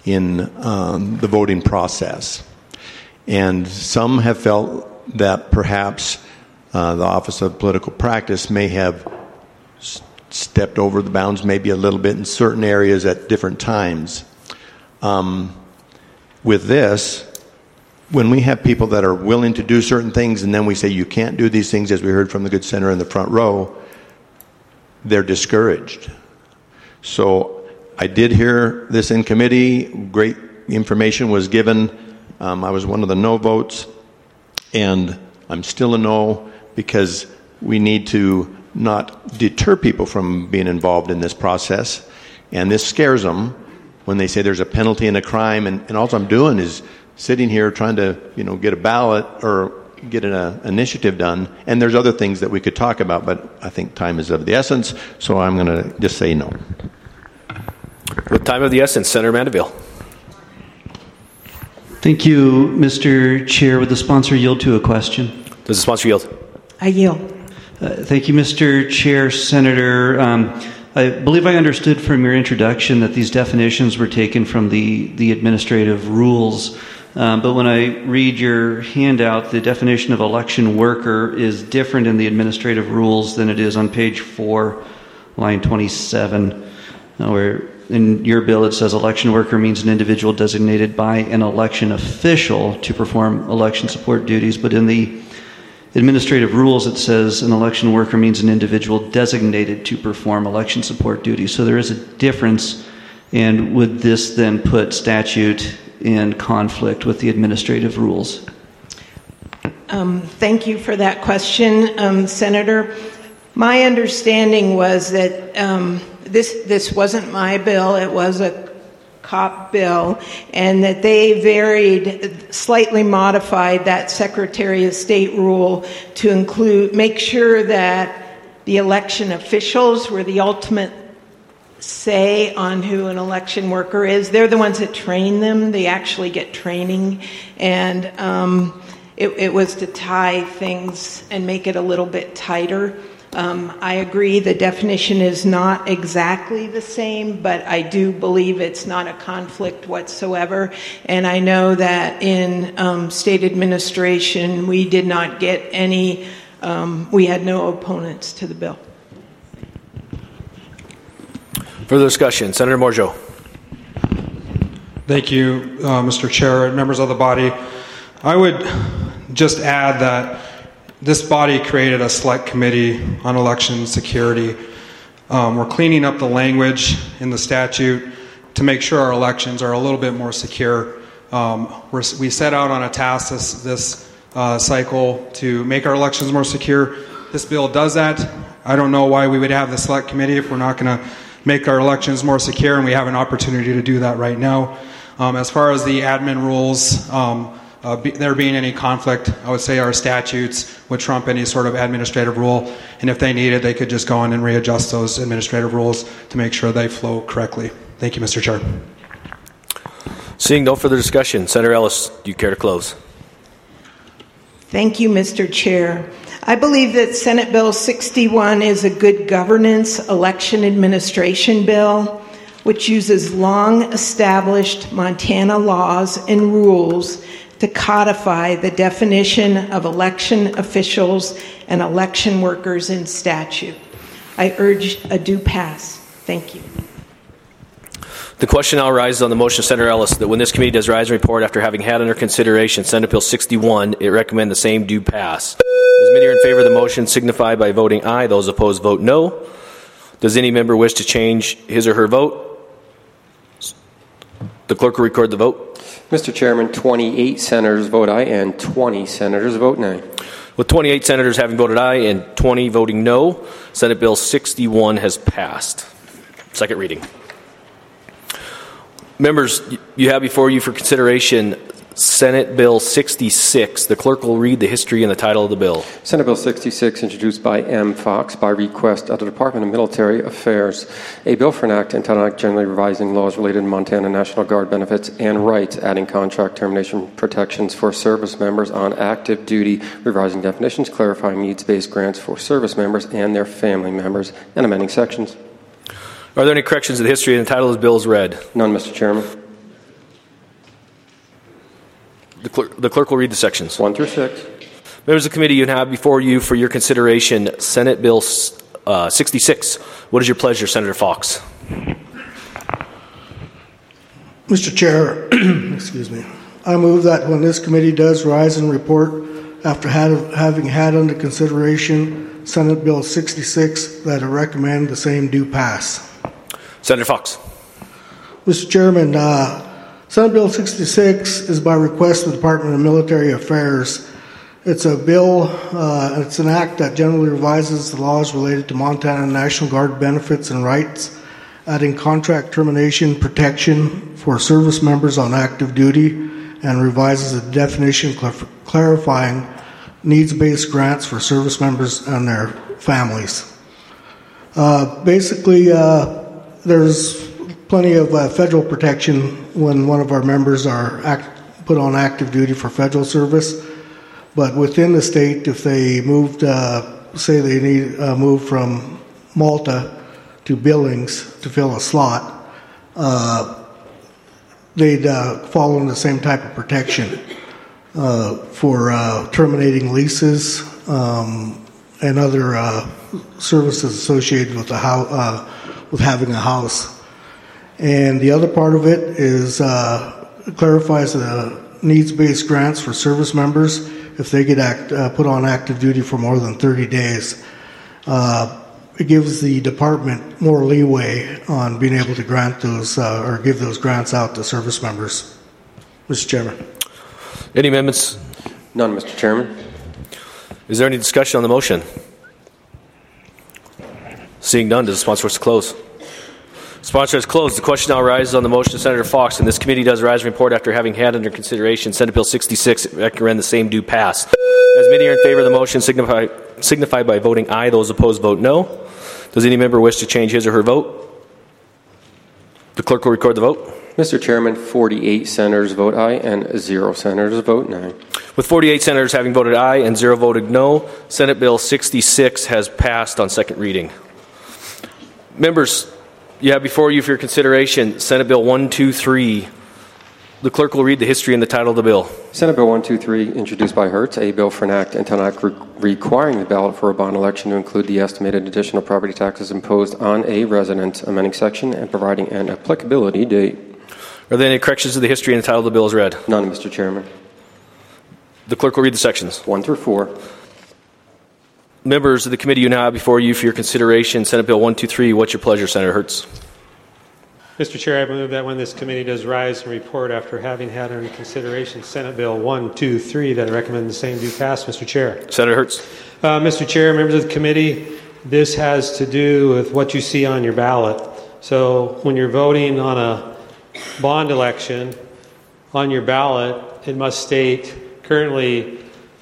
in um, the voting process. And some have felt that perhaps uh, the Office of Political Practice may have s- stepped over the bounds maybe a little bit in certain areas at different times. Um, with this, when we have people that are willing to do certain things and then we say you can't do these things, as we heard from the good senator in the front row, they're discouraged. So I did hear this in committee. Great information was given. Um, I was one of the no votes, and I'm still a no because we need to not deter people from being involved in this process. And this scares them when they say there's a penalty and a crime, and, and all I'm doing is sitting here trying to, you know, get a ballot or get an uh, initiative done. And there's other things that we could talk about, but I think time is of the essence, so I'm going to just say no. With time of the essence, Senator Mandeville. Thank you, Mister Chair. Would the sponsor yield to a question? Does the sponsor yield? I yield. Uh, thank you, Mister Chair. Senator, um, I believe I understood from your introduction that these definitions were taken from the, the administrative rules. Um, but when I read your handout, the definition of election worker is different in the administrative rules than it is on page four, line twenty-seven, uh, where in your bill it says election worker means an individual designated by an election official to perform election support duties. But in the administrative rules it says an election worker means an individual designated to perform election support duties. So there is a difference. And would this then put statute in conflict with the administrative rules? Um, thank you for that question, um, Senator. My understanding was that um, this this wasn't my bill; it was a C O P bill, and that they varied, slightly modified that Secretary of State rule to include, make sure that the election officials were the ultimate say on who an election worker is. They're the ones that train them. They actually get training. And um, it, it was to tie things and make it a little bit tighter. Um, I agree the definition is not exactly the same, but I do believe it's not a conflict whatsoever. And I know that in um, state administration, we did not get any, um, we had no opponents to the bill. Further discussion. Senator Morgeau. Thank you, uh, Mister Chair, members of the body. I would just add that this body created a select committee on election security. Um, we're cleaning up the language in the statute to make sure our elections are a little bit more secure. Um, we're, we set out on a task this, this uh, cycle to make our elections more secure. This bill does that. I don't know why we would have the select committee if we're not going to make our elections more secure, and we have an opportunity to do that right now. Um, as far as the admin rules, um, uh, be, there being any conflict, I would say our statutes would trump any sort of administrative rule, and if they needed, they could just go on and readjust those administrative rules to make sure they flow correctly. Thank you, Mister Chair. Seeing no further discussion, Senator Ellis, do you care to close? Thank you, Mister Chair. I believe that Senate Bill sixty-one is a good governance election administration bill, which uses long-established Montana laws and rules to codify the definition of election officials and election workers in statute. I urge a due pass. Thank you. The question now arises on the motion of Senator Ellis that when this committee does rise and report after having had under consideration Senate Bill sixty-one, it recommend the same due pass. As many are in favor of the motion, signify by voting aye. Those opposed, vote no. Does any member wish to change his or her vote? The clerk will record the vote. Mister Chairman, twenty-eight senators vote aye and twenty senators vote nay. With twenty-eight senators having voted aye and twenty voting no, Senate Bill sixty-one has passed. Second reading. Members, you have before you for consideration Senate Bill sixty-six. The clerk will read the history and the title of the bill. Senate Bill sixty-six, introduced by M. Fox by request of the Department of Military Affairs. A bill for an act entitled generally revising laws related to Montana National Guard benefits and rights, adding contract termination protections for service members on active duty, revising definitions, clarifying needs-based grants for service members and their family members, and amending sections. Are there any corrections to the history and the title of the bill is read? None, Mister Chairman. clerk, the clerk will read the sections. One through six. Members of the committee, you have before you for your consideration Senate Bill uh, sixty-six. What is your pleasure, Senator Fox? Mister Chair, excuse me. I move that when this committee does rise and report after had, having had under consideration Senate Bill sixty-six, that I recommend the same do pass. Senator Fox. Mister Chairman, uh, Senate Bill sixty-six is by request of the Department of Military Affairs. It's a bill, uh, it's an act that generally revises the laws related to Montana National Guard benefits and rights, adding contract termination protection for service members on active duty, and revises the definition clar- clarifying needs-based grants for service members and their families. Uh, basically, uh, there's plenty of uh, federal protection when one of our members are act- put on active duty for federal service. But within the state, if they moved, uh, say they need uh, moved from Malta to Billings to fill a slot, uh, they'd uh, fall in the same type of protection uh, for uh, terminating leases um, and other uh, services associated with the house, uh, with having a house. And the other part of it is uh, clarifies the needs-based grants for service members if they get act, uh, put on active duty for more than thirty days. Uh, it gives the department more leeway on being able to grant those uh, or give those grants out to service members. Mister Chairman. Any amendments? None, Mister Chairman. Is there any discussion on the motion? Seeing none, does the sponsor wish to close? Sponsor has closed. The question now arises on the motion of Senator Fox, and this committee does rise and report after having had under consideration Senate Bill sixty-six, recommend the same do pass. As many are in favor of the motion, signify, signify by voting aye. Those opposed, vote no. Does any member wish to change his or her vote? The clerk will record the vote. Mister Chairman, forty-eight senators vote aye and zero senators vote no. With forty-eight senators having voted aye and zero voted no, Senate Bill sixty-six has passed on second reading. Members, you have before you for your consideration Senate Bill one two three. The clerk will read the history and the title of the bill. Senate Bill one two three, introduced by Hertz, a bill for an act and an act re- requiring the ballot for a bond election to include the estimated additional property taxes imposed on a resident, amending section and providing an applicability date. Are there any corrections to the history and the title of the bill as read? None, Mister Chairman. The clerk will read the sections. One through four. Members of the committee, you now have before you for your consideration Senate Bill one two three. What's your pleasure, Senator Hertz? Mister Chair, I move that when this committee does rise and report after having had under consideration Senate Bill one two three, that I recommend the same do pass, Mister Chair. Senator Hertz. Uh, Mister Chair, members of the committee, this has to do with what you see on your ballot. So when you're voting on a bond election, on your ballot, it must state currently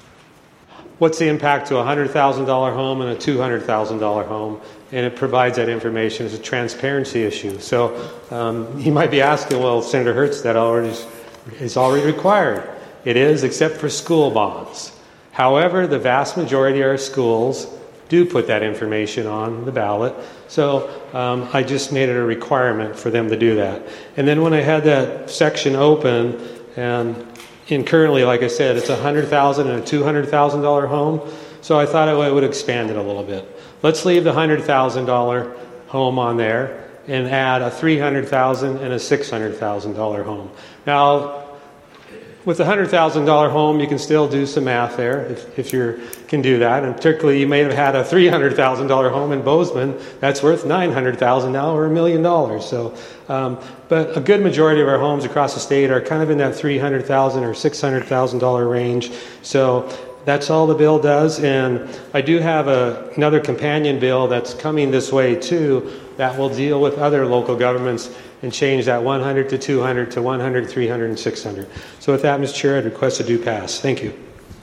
what's the impact to a one hundred thousand dollars home and a two hundred thousand dollars home, and it provides that information as a transparency issue. So um, you might be asking, well, Senator Hertz, that already is, is already required. It is, except for school bonds. However, the vast majority of our schools do put that information on the ballot. So um, I just made it a requirement for them to do that. And then when I had that section open, and in currently, like I said, it's a one hundred thousand dollars and a two hundred thousand dollars home. So I thought I would expand it a little bit. Let's leave the one hundred thousand dollars home on there and add a three hundred thousand dollars and a six hundred thousand dollars home. Now, with the one hundred thousand dollars home, you can still do some math there if, if you can do that. And particularly, you may have had a three hundred thousand dollars home in Bozeman that's worth nine hundred thousand dollars now or a million dollars. So, um, but a good majority of our homes across the state are kind of in that three hundred thousand dollars or six hundred thousand dollars range. So that's all the bill does. And I do have a, another companion bill that's coming this way too that will deal with other local governments and change that one hundred to two hundred to one hundred, three hundred, and six hundred. So with that, Mister Chair, I'd request a do pass. Thank you.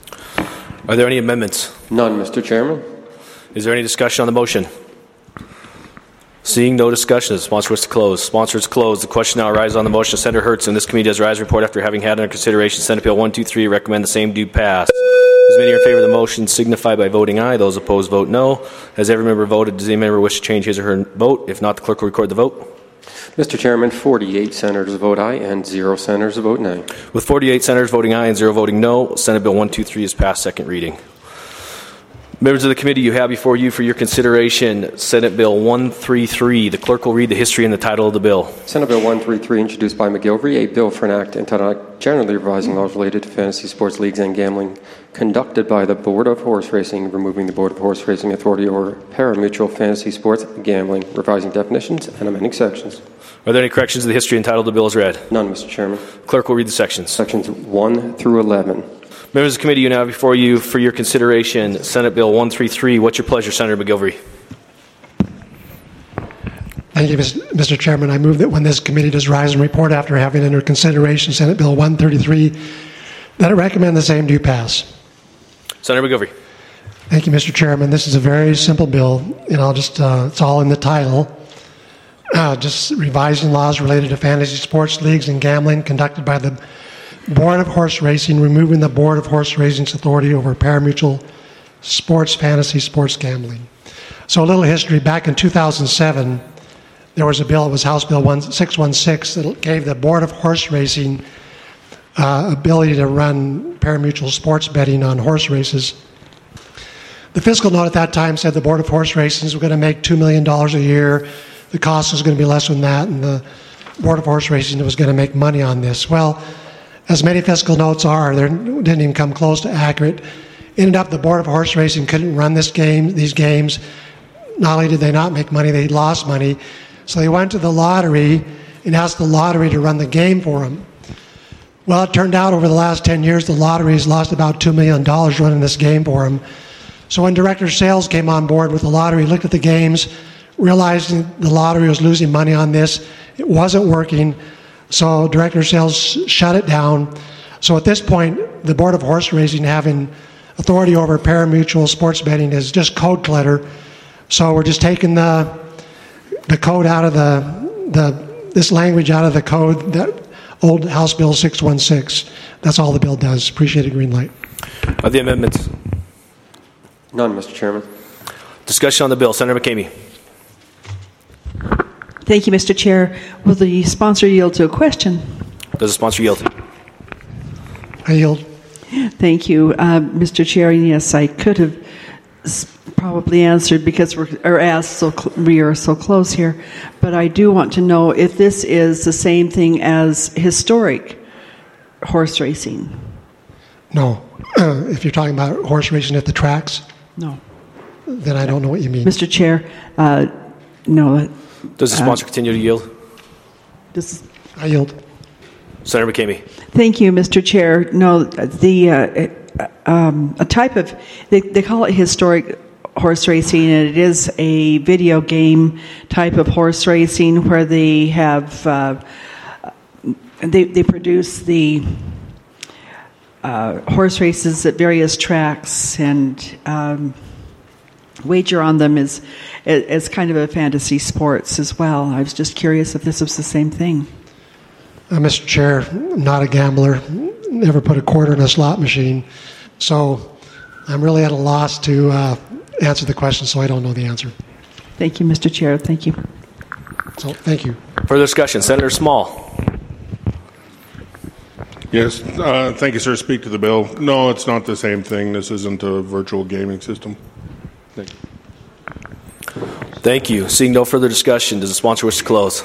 Are there any amendments? None, Mister Chairman. Is there any discussion on the motion? Seeing no discussion, the sponsor wishes to close. Sponsor is closed. The question now arises on the motion of Senator Hertz, and this committee does rise and report after having had under consideration Senate Bill one two three, recommend the same do pass. As many are in favor of the motion, signify by voting aye. Those opposed, vote no. Has every member voted? Does any member wish to change his or her vote? If not, the clerk will record the vote. Mister Chairman, forty-eight senators vote aye and zero senators vote nay. With forty-eight senators voting aye and zero voting no, Senate Bill one twenty-three is passed second reading. Members of the committee, you have before you for your consideration Senate Bill one thirty-three. The clerk will read the history and the title of the bill. Senate Bill one thirty-three, introduced by McGilvery, a bill for an act entitled Generally Revising Laws Related to Fantasy Sports Leagues and Gambling, conducted by the Board of Horse Racing, removing the Board of Horse Racing Authority over pari-mutuel fantasy sports gambling, revising definitions, and amending sections. Are there any corrections to the history and title of the bill as read? None, Mister Chairman. Clerk will read the sections. Sections one through eleven. Members of the committee, you now have before you for your consideration Senate Bill one thirty-three. What's your pleasure, Senator McGilvery? Thank you, Mister Chairman. I move that when this committee does rise and report after having under consideration Senate Bill one thirty-three, that it recommend the same do pass. Senator McGilvery. Thank you, Mister Chairman. This is a very simple bill, and I'll just, uh, it's all in the title. Uh, just revising laws related to fantasy sports leagues and gambling conducted by the Board of Horse Racing, removing the Board of Horse Racing's authority over pari-mutuel sports, fantasy sports gambling. So a little history. Back in two thousand seven, there was a bill, it was House Bill six one six, that gave the Board of Horse Racing uh, ability to run pari-mutuel sports betting on horse races. The fiscal note at that time said the Board of Horse Racing was going to make two million dollars a year. The cost was going to be less than that, and the Board of Horse Racing was going to make money on this. Well, as many fiscal notes are, they didn't even come close to accurate. Ended up the Board of Horse Racing couldn't run this game, these games. Not only did they not make money, they lost money. So they went to the lottery and asked the lottery to run the game for them. Well, it turned out over the last ten years, the lottery has lost about two million dollars running this game for them. So when Director Sales came on board with the lottery, looked at the games, realizing the lottery was losing money on this, it wasn't working. So Director Sales shut it down. So at this point, the Board of Horse Racing, having authority over pari-mutuel sports betting, is just code clutter. So we're just taking the the code out of the the this language out of the code, that old House Bill six one six. That's all the bill does. Appreciate a green light. Are the amendments? None, Mister Chairman. Discussion on the bill. Senator McCamey. Thank you, Mister Chair. Will the sponsor yield to a question? Does the sponsor yield? I yield. Thank you, uh, Mister Chair. Yes, I could have s- probably answered because we're or asked so cl- we are so close here, but I do want to know if this is the same thing as historic horse racing. No. Uh, if you're talking about horse racing at the tracks, no. Then I don't know what you mean. Mister Chair, uh, no. Does the sponsor uh, continue to yield? This, I yield. Senator McCamey. Thank you, Mister Chair. No, the uh, um, a type of they, they call it historic horse racing, and it is a video game type of horse racing where they have uh, they they produce the uh, horse races at various tracks and. Um, wager on them is as kind of a fantasy sports as well. I was just curious if this was the same thing. Uh, Mister Chair, I'm not a gambler, never put a quarter in a slot machine, so I'm really at a loss to uh, answer the question, so I don't know the answer. Thank you, Mister Chair. Thank you. So, thank you. Further discussion. Senator Small. Yes, uh, thank you, sir. Speak to the bill. No, it's not the same thing. This isn't a virtual gaming system. Thank you. Thank you. Seeing no further discussion, does the sponsor wish to close?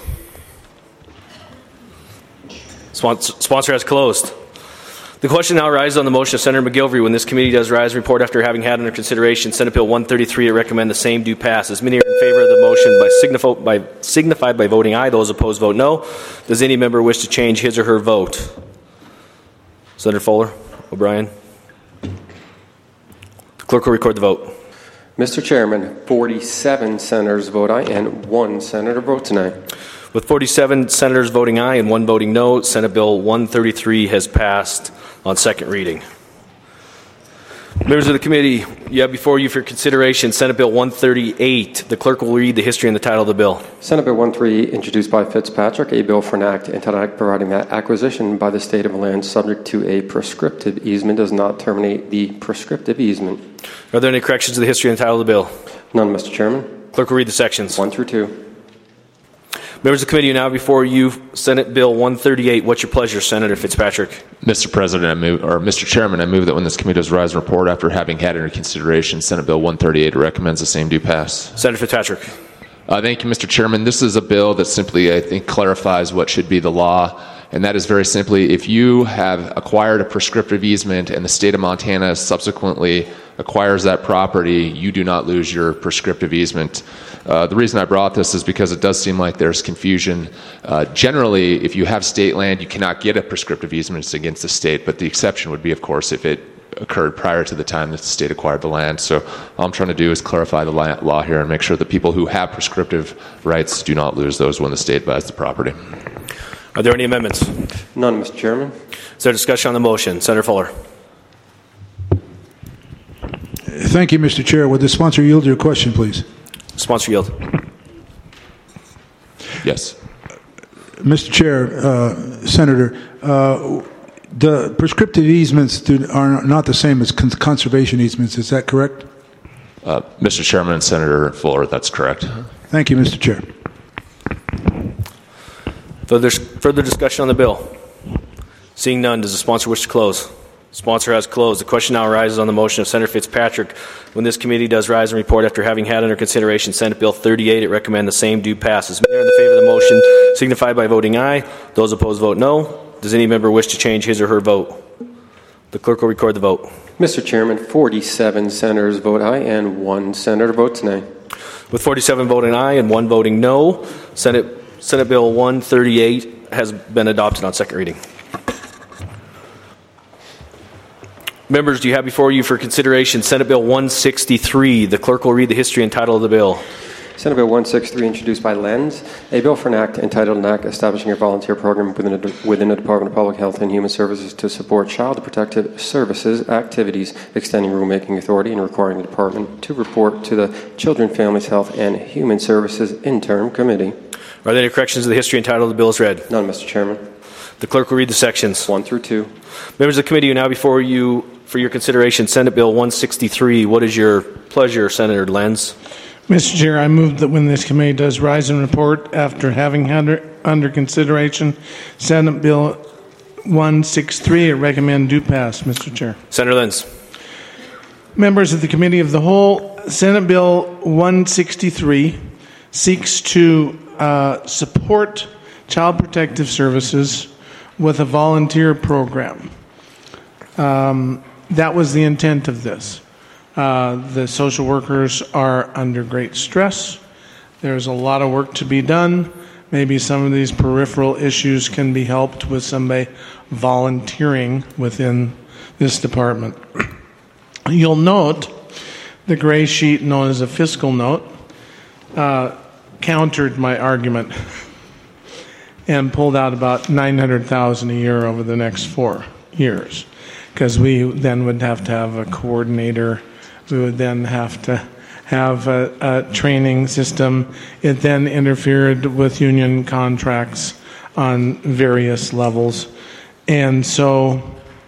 Sponsor, sponsor has closed. The question now arises on the motion of Senator McGilvery. When this committee does rise and report after having had under consideration Senate Bill one thirty-three, it recommend the same do pass. As many are in favor of the motion by, signify, by signify by voting aye. Those opposed vote no. Does any member wish to change his or her vote? Senator Fuller, O'Brien. The clerk will record the vote. Mister Chairman, forty-seven senators vote aye and one senator votes nay. With forty-seven senators voting aye and one voting no, Senate Bill one thirty-three has passed on second reading. Members of the committee, you have before you for consideration Senate Bill one thirty-eight. The clerk will read the history and the title of the bill. Senate Bill one thirty-eight, introduced by Fitzpatrick, a bill for an act entitled providing that acquisition by the state of a land subject to a prescriptive easement does not terminate the prescriptive easement. Are there any corrections to the history and title of the bill? None, Mister Chairman. Clerk will read the sections. One through two. Members of the committee, now before you, Senate Bill one thirty-eight. What's your pleasure, Senator Fitzpatrick? Mister President, I move, or Mister Chairman, I move that when this committee does rise and report after having had under consideration Senate Bill one thirty-eight, it recommends the same do pass. Senator Fitzpatrick. Uh, thank you, Mister Chairman. This is a bill that simply, I think, clarifies what should be the law, and that is very simply, if you have acquired a prescriptive easement and the state of Montana subsequently acquires that property, you do not lose your prescriptive easement. Uh, the reason I brought this is because it does seem like there's confusion. Uh, generally, if you have state land, you cannot get a prescriptive easement against the state, but the exception would be, of course, if it occurred prior to the time that the state acquired the land. So all I'm trying to do is clarify the law here and make sure that people who have prescriptive rights do not lose those when the state buys the property. Are there any amendments? None, Mister Chairman. Is there discussion on the motion? Senator Fuller. Thank you, Mister Chair. Would the sponsor yield your question, please? Sponsor yield. Yes. Mister Chair, uh, Senator, uh, the prescriptive easements do, are not the same as con- conservation easements. Is that correct? Uh, Mister Chairman and Senator Fuller, that's correct. Thank you, Mister Chair. Further, further discussion on the bill? Seeing none, does the sponsor wish to close? Sponsor has closed. The question now arises on the motion of Senator Fitzpatrick. When this committee does rise and report after having had under consideration Senate Bill thirty-eight, it recommend the same do pass. As many are in the favor of the motion, signify by voting aye. Those opposed vote no. Does any member wish to change his or her vote? The clerk will record the vote. Mister Chairman, forty-seven senators vote aye and one senator votes nay. With forty-seven voting aye and one voting no, Senate, Senate Bill one thirty-eight has been adopted on second reading. Members, do you have before you for consideration Senate Bill one sixty-three? The clerk will read the history and title of the bill. Senate Bill one sixty-three, introduced by Lenz, a bill for an act entitled an act establishing a volunteer program within, a, within the Department of Public Health and Human Services to support child protective services activities, extending rulemaking authority and requiring the department to report to the Children, Families, Health, and Human Services Interim Committee. Are there any corrections to the history and title of the bill as read? None, Mister Chairman. The clerk will read the sections. One through two. Members of the committee, now before you for your consideration Senate Bill one sixty-three. What is your pleasure, Senator Lenz? Mister Chair, I move that when this committee does rise and report after having had under consideration Senate Bill one sixty-three, it recommend do pass, Mister Chair. Senator Lenz. Members of the Committee of the Whole, Senate Bill one sixty-three seeks to uh, support child protective services with a volunteer program. Um, that was the intent of this. Uh, the social workers are under great stress. There's a lot of work to be done. Maybe some of these peripheral issues can be helped with somebody volunteering within this department. You'll note the gray sheet known as a fiscal note uh, countered my argument and pulled out about nine hundred thousand dollars a year over the next four years, because we then would have to have a coordinator. We would then have to have a, a training system. It then interfered with union contracts on various levels. And so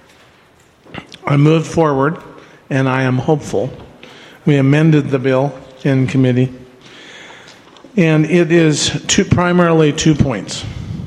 I moved forward, and I am hopeful. We amended the bill in committee, and it is two, primarily two points.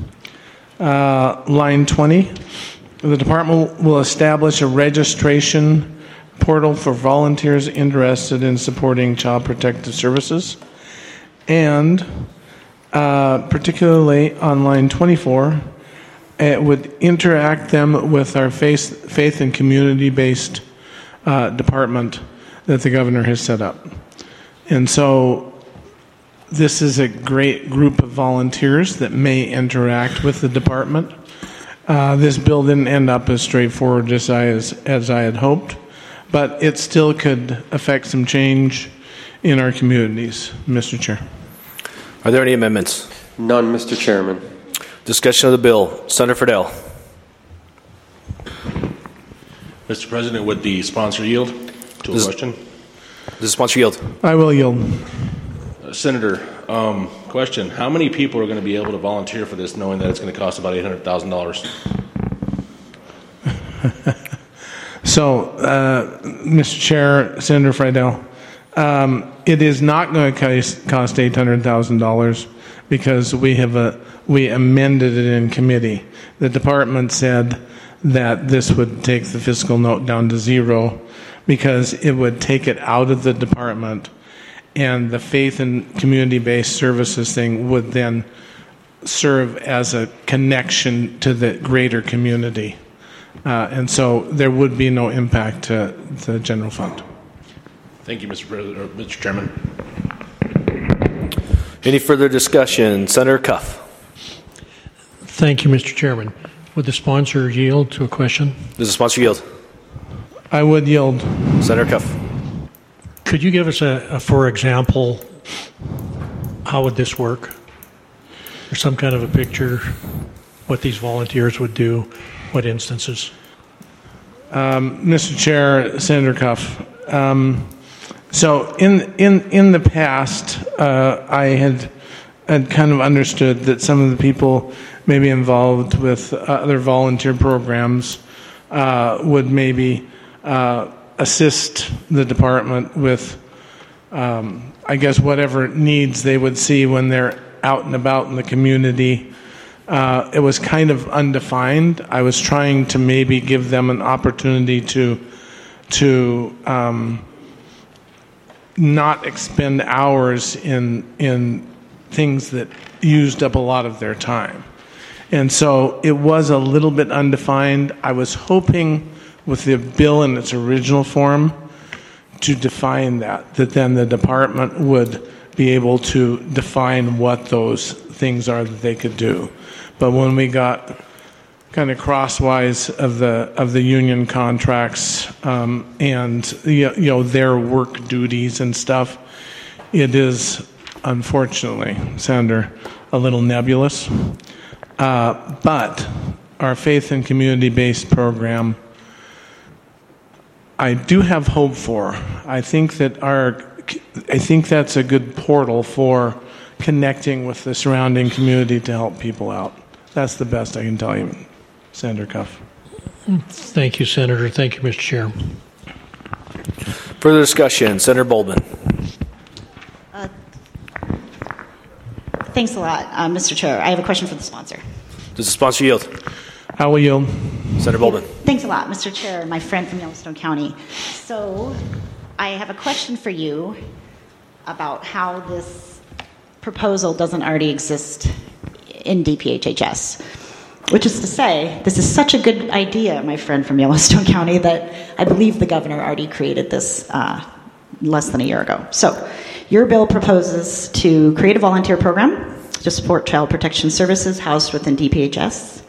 Uh, line twenty, the department will establish a registration portal for volunteers interested in supporting child protective services, and uh, particularly on line twenty-four, it would interact them with our faith, faith and community-based uh, department that the governor has set up. And so this is a great group of volunteers that may interact with the department. Uh, this bill didn't end up as straightforward as I, as, as I had hoped, but it still could affect some change in our communities, Mister Chair. Are there any amendments? None, Mister Chairman. Discussion of the bill. Senator Friedel. Mister President, would the sponsor yield to a Does, question? Does the sponsor yield? I will yield. Uh, Senator, um, question. How many people are going to be able to volunteer for this knowing that it's going to cost about eight hundred thousand dollars? So, uh, Mister Chair, Senator Friedel, um, it is not going to cost eight hundred thousand dollars because we have a, we amended it in committee. The department said that this would take the fiscal note down to zero because it would take it out of the department, and the faith and community-based services thing would then serve as a connection to the greater community. Uh, and so there would be no impact to the general fund. Thank you, Mister President, or Mister Chairman. Any further discussion? Senator Cuff. Thank you, Mister Chairman. Would the sponsor yield to a question? Does the sponsor yield? I would yield. Senator Cuff. Could you give us a, a for example, how would this work? Or some kind of a picture, what these volunteers would do, what instances? Um, Mister Chair, Senator Cuff. Um, so in in in the past, uh, I had had kind of understood that some of the people maybe involved with other volunteer programs uh, would maybe uh, assist the department with, um, I guess, whatever needs they would see when they're out and about in the community. Uh, it was kind of undefined. I was trying to maybe give them an opportunity to to um, not expend hours in in things that used up a lot of their time. And so it was a little bit undefined. I was hoping with the bill in its original form to define that, that then the department would be able to define what those things are that they could do. But when we got kind of crosswise of the of the union contracts um, and you know their work duties and stuff, it is unfortunately, Senator, a little nebulous. Uh, but our faith and community-based program, I do have hope for. I think that our, I think that's a good portal for connecting with the surrounding community to help people out. That's the best I can tell you, Senator Cuff. Thank you, Senator. Thank you, Mister Chair. Further discussion, Senator Boldman. Uh, thanks a lot, uh, Mister Chair. I have a question for the sponsor. Does the sponsor yield? I will yield. Senator Boldman. Thanks a lot, Mister Chair, my friend from Yellowstone County. So I have a question for you about how this proposal doesn't already exist in D P H H S. Which is to say, this is such a good idea, my friend from Yellowstone County, that I believe the governor already created this uh, less than a year ago. So, your bill proposes to create a volunteer program to support child protection services housed within D P H S.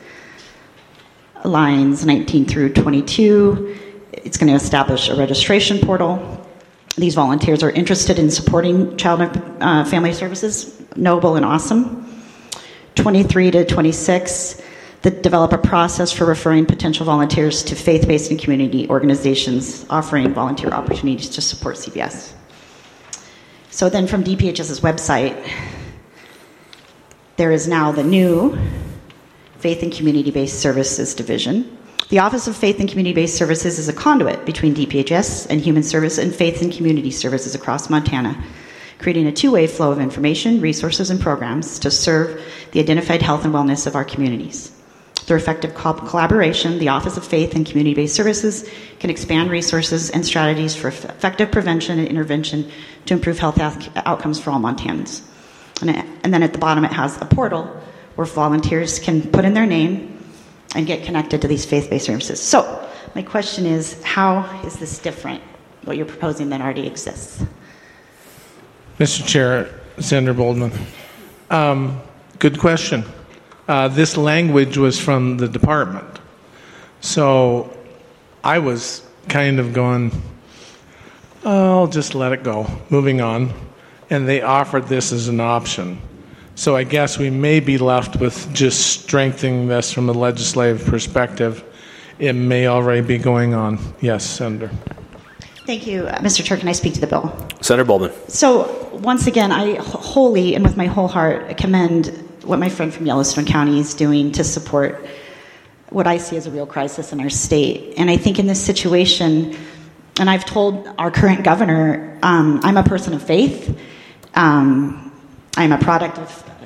Lines nineteen through twenty-two, it's going to establish a registration portal. These volunteers are interested in supporting child and uh, family services, noble and awesome. twenty-three to twenty-six, that develop a process for referring potential volunteers to faith-based and community organizations offering volunteer opportunities to support C B S. So then from D P H S's website, there is now the new Faith and Community-Based Services Division. The Office of Faith and Community-Based Services is a conduit between D P H S and Human Service and Faith and Community Services across Montana, creating a two-way flow of information, resources, and programs to serve the identified health and wellness of our communities. Through effective co- collaboration, the Office of Faith and Community-Based Services can expand resources and strategies for f- effective prevention and intervention to improve health out- outcomes for all Montanans. And, it, and then at the bottom it has a portal where volunteers can put in their name and get connected to these faith-based services. So my question is, how is this different, what you're proposing that already exists? Mister Chair, Senator Boldman. Um, good question. Uh, this language was from the department. So I was kind of going, oh, I'll just let it go, moving on. And they offered this as an option. So I guess we may be left with just strengthening this from a legislative perspective. It may already be going on. Yes, Senator. Thank you, uh, Mister Chair. Can I speak to the bill? Senator Boldman. So once again, I wholly and with my whole heart commend what my friend from Yellowstone County is doing to support what I see as a real crisis in our state. And I think in this situation, and I've told our current governor, um, I'm a person of faith. Um, I'm a product of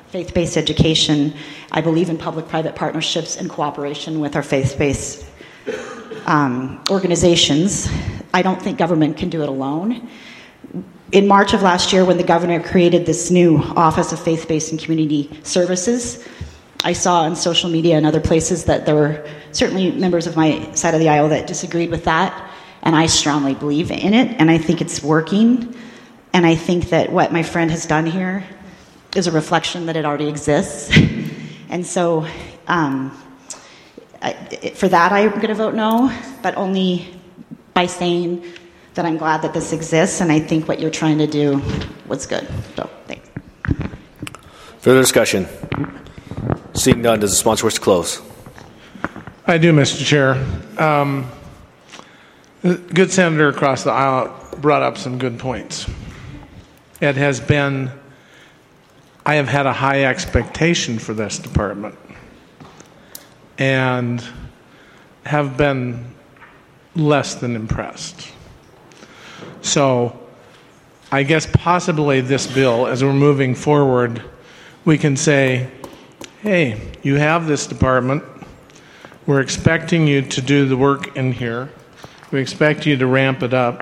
faith-based education. I believe in public-private partnerships and cooperation with our faith-based um, organizations. I don't think government can do it alone. In March of last year, when the governor created this new Office of Faith-Based and Community Services, I saw on social media and other places that there were certainly members of my side of the aisle that disagreed with that, and I strongly believe in it, and I think it's working, and I think that what my friend has done here is a reflection that it already exists. And so um, I, for that, I'm going to vote no, but only by saying that I'm glad that this exists, and I think what you're trying to do was good. So, thanks. Further discussion? Seeing none, does the sponsor wish to close? I do, Mister Chair. Um, the good senator across the aisle brought up some good points. It has been, I have had a high expectation for this department and have been less than impressed. So I guess possibly this bill, as we're moving forward, we can say, hey, you have this department. We're expecting you to do the work in here. We expect you to ramp it up.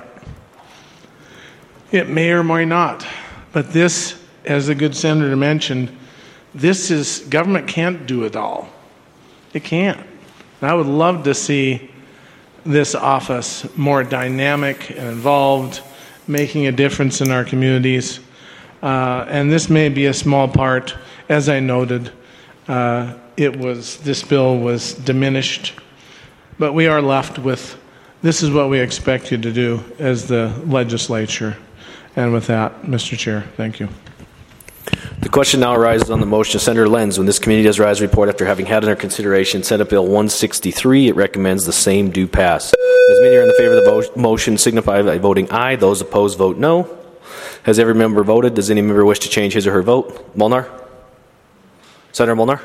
It may or may not. But this, as the good senator mentioned, this is, government can't do it all. It can't. And I would love to see this office more dynamic and involved, making a difference in our communities. Uh, and this may be a small part. As I noted, uh, it was, this bill was diminished. But we are left with, this is what we expect you to do as the legislature. And with that, Mister Chair, thank you. The question now arises on the motion of Senator Lenz. When this committee does rise report after having had under consideration Senate Bill one sixty-three, it recommends the same do pass. As many are in the favor of the vo- motion, signify by voting aye. Those opposed, vote no. Has every member voted? Does any member wish to change his or her vote? Molnar? Senator Molnar?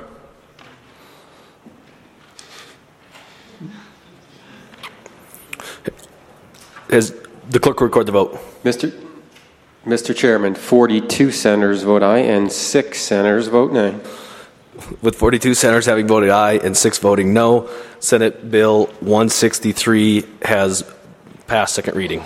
Has the clerk record the vote? Mister Mister Chairman, forty-two senators vote aye and six senators vote nay. With forty-two senators having voted aye and six voting no, Senate Bill one sixty-three has passed second reading.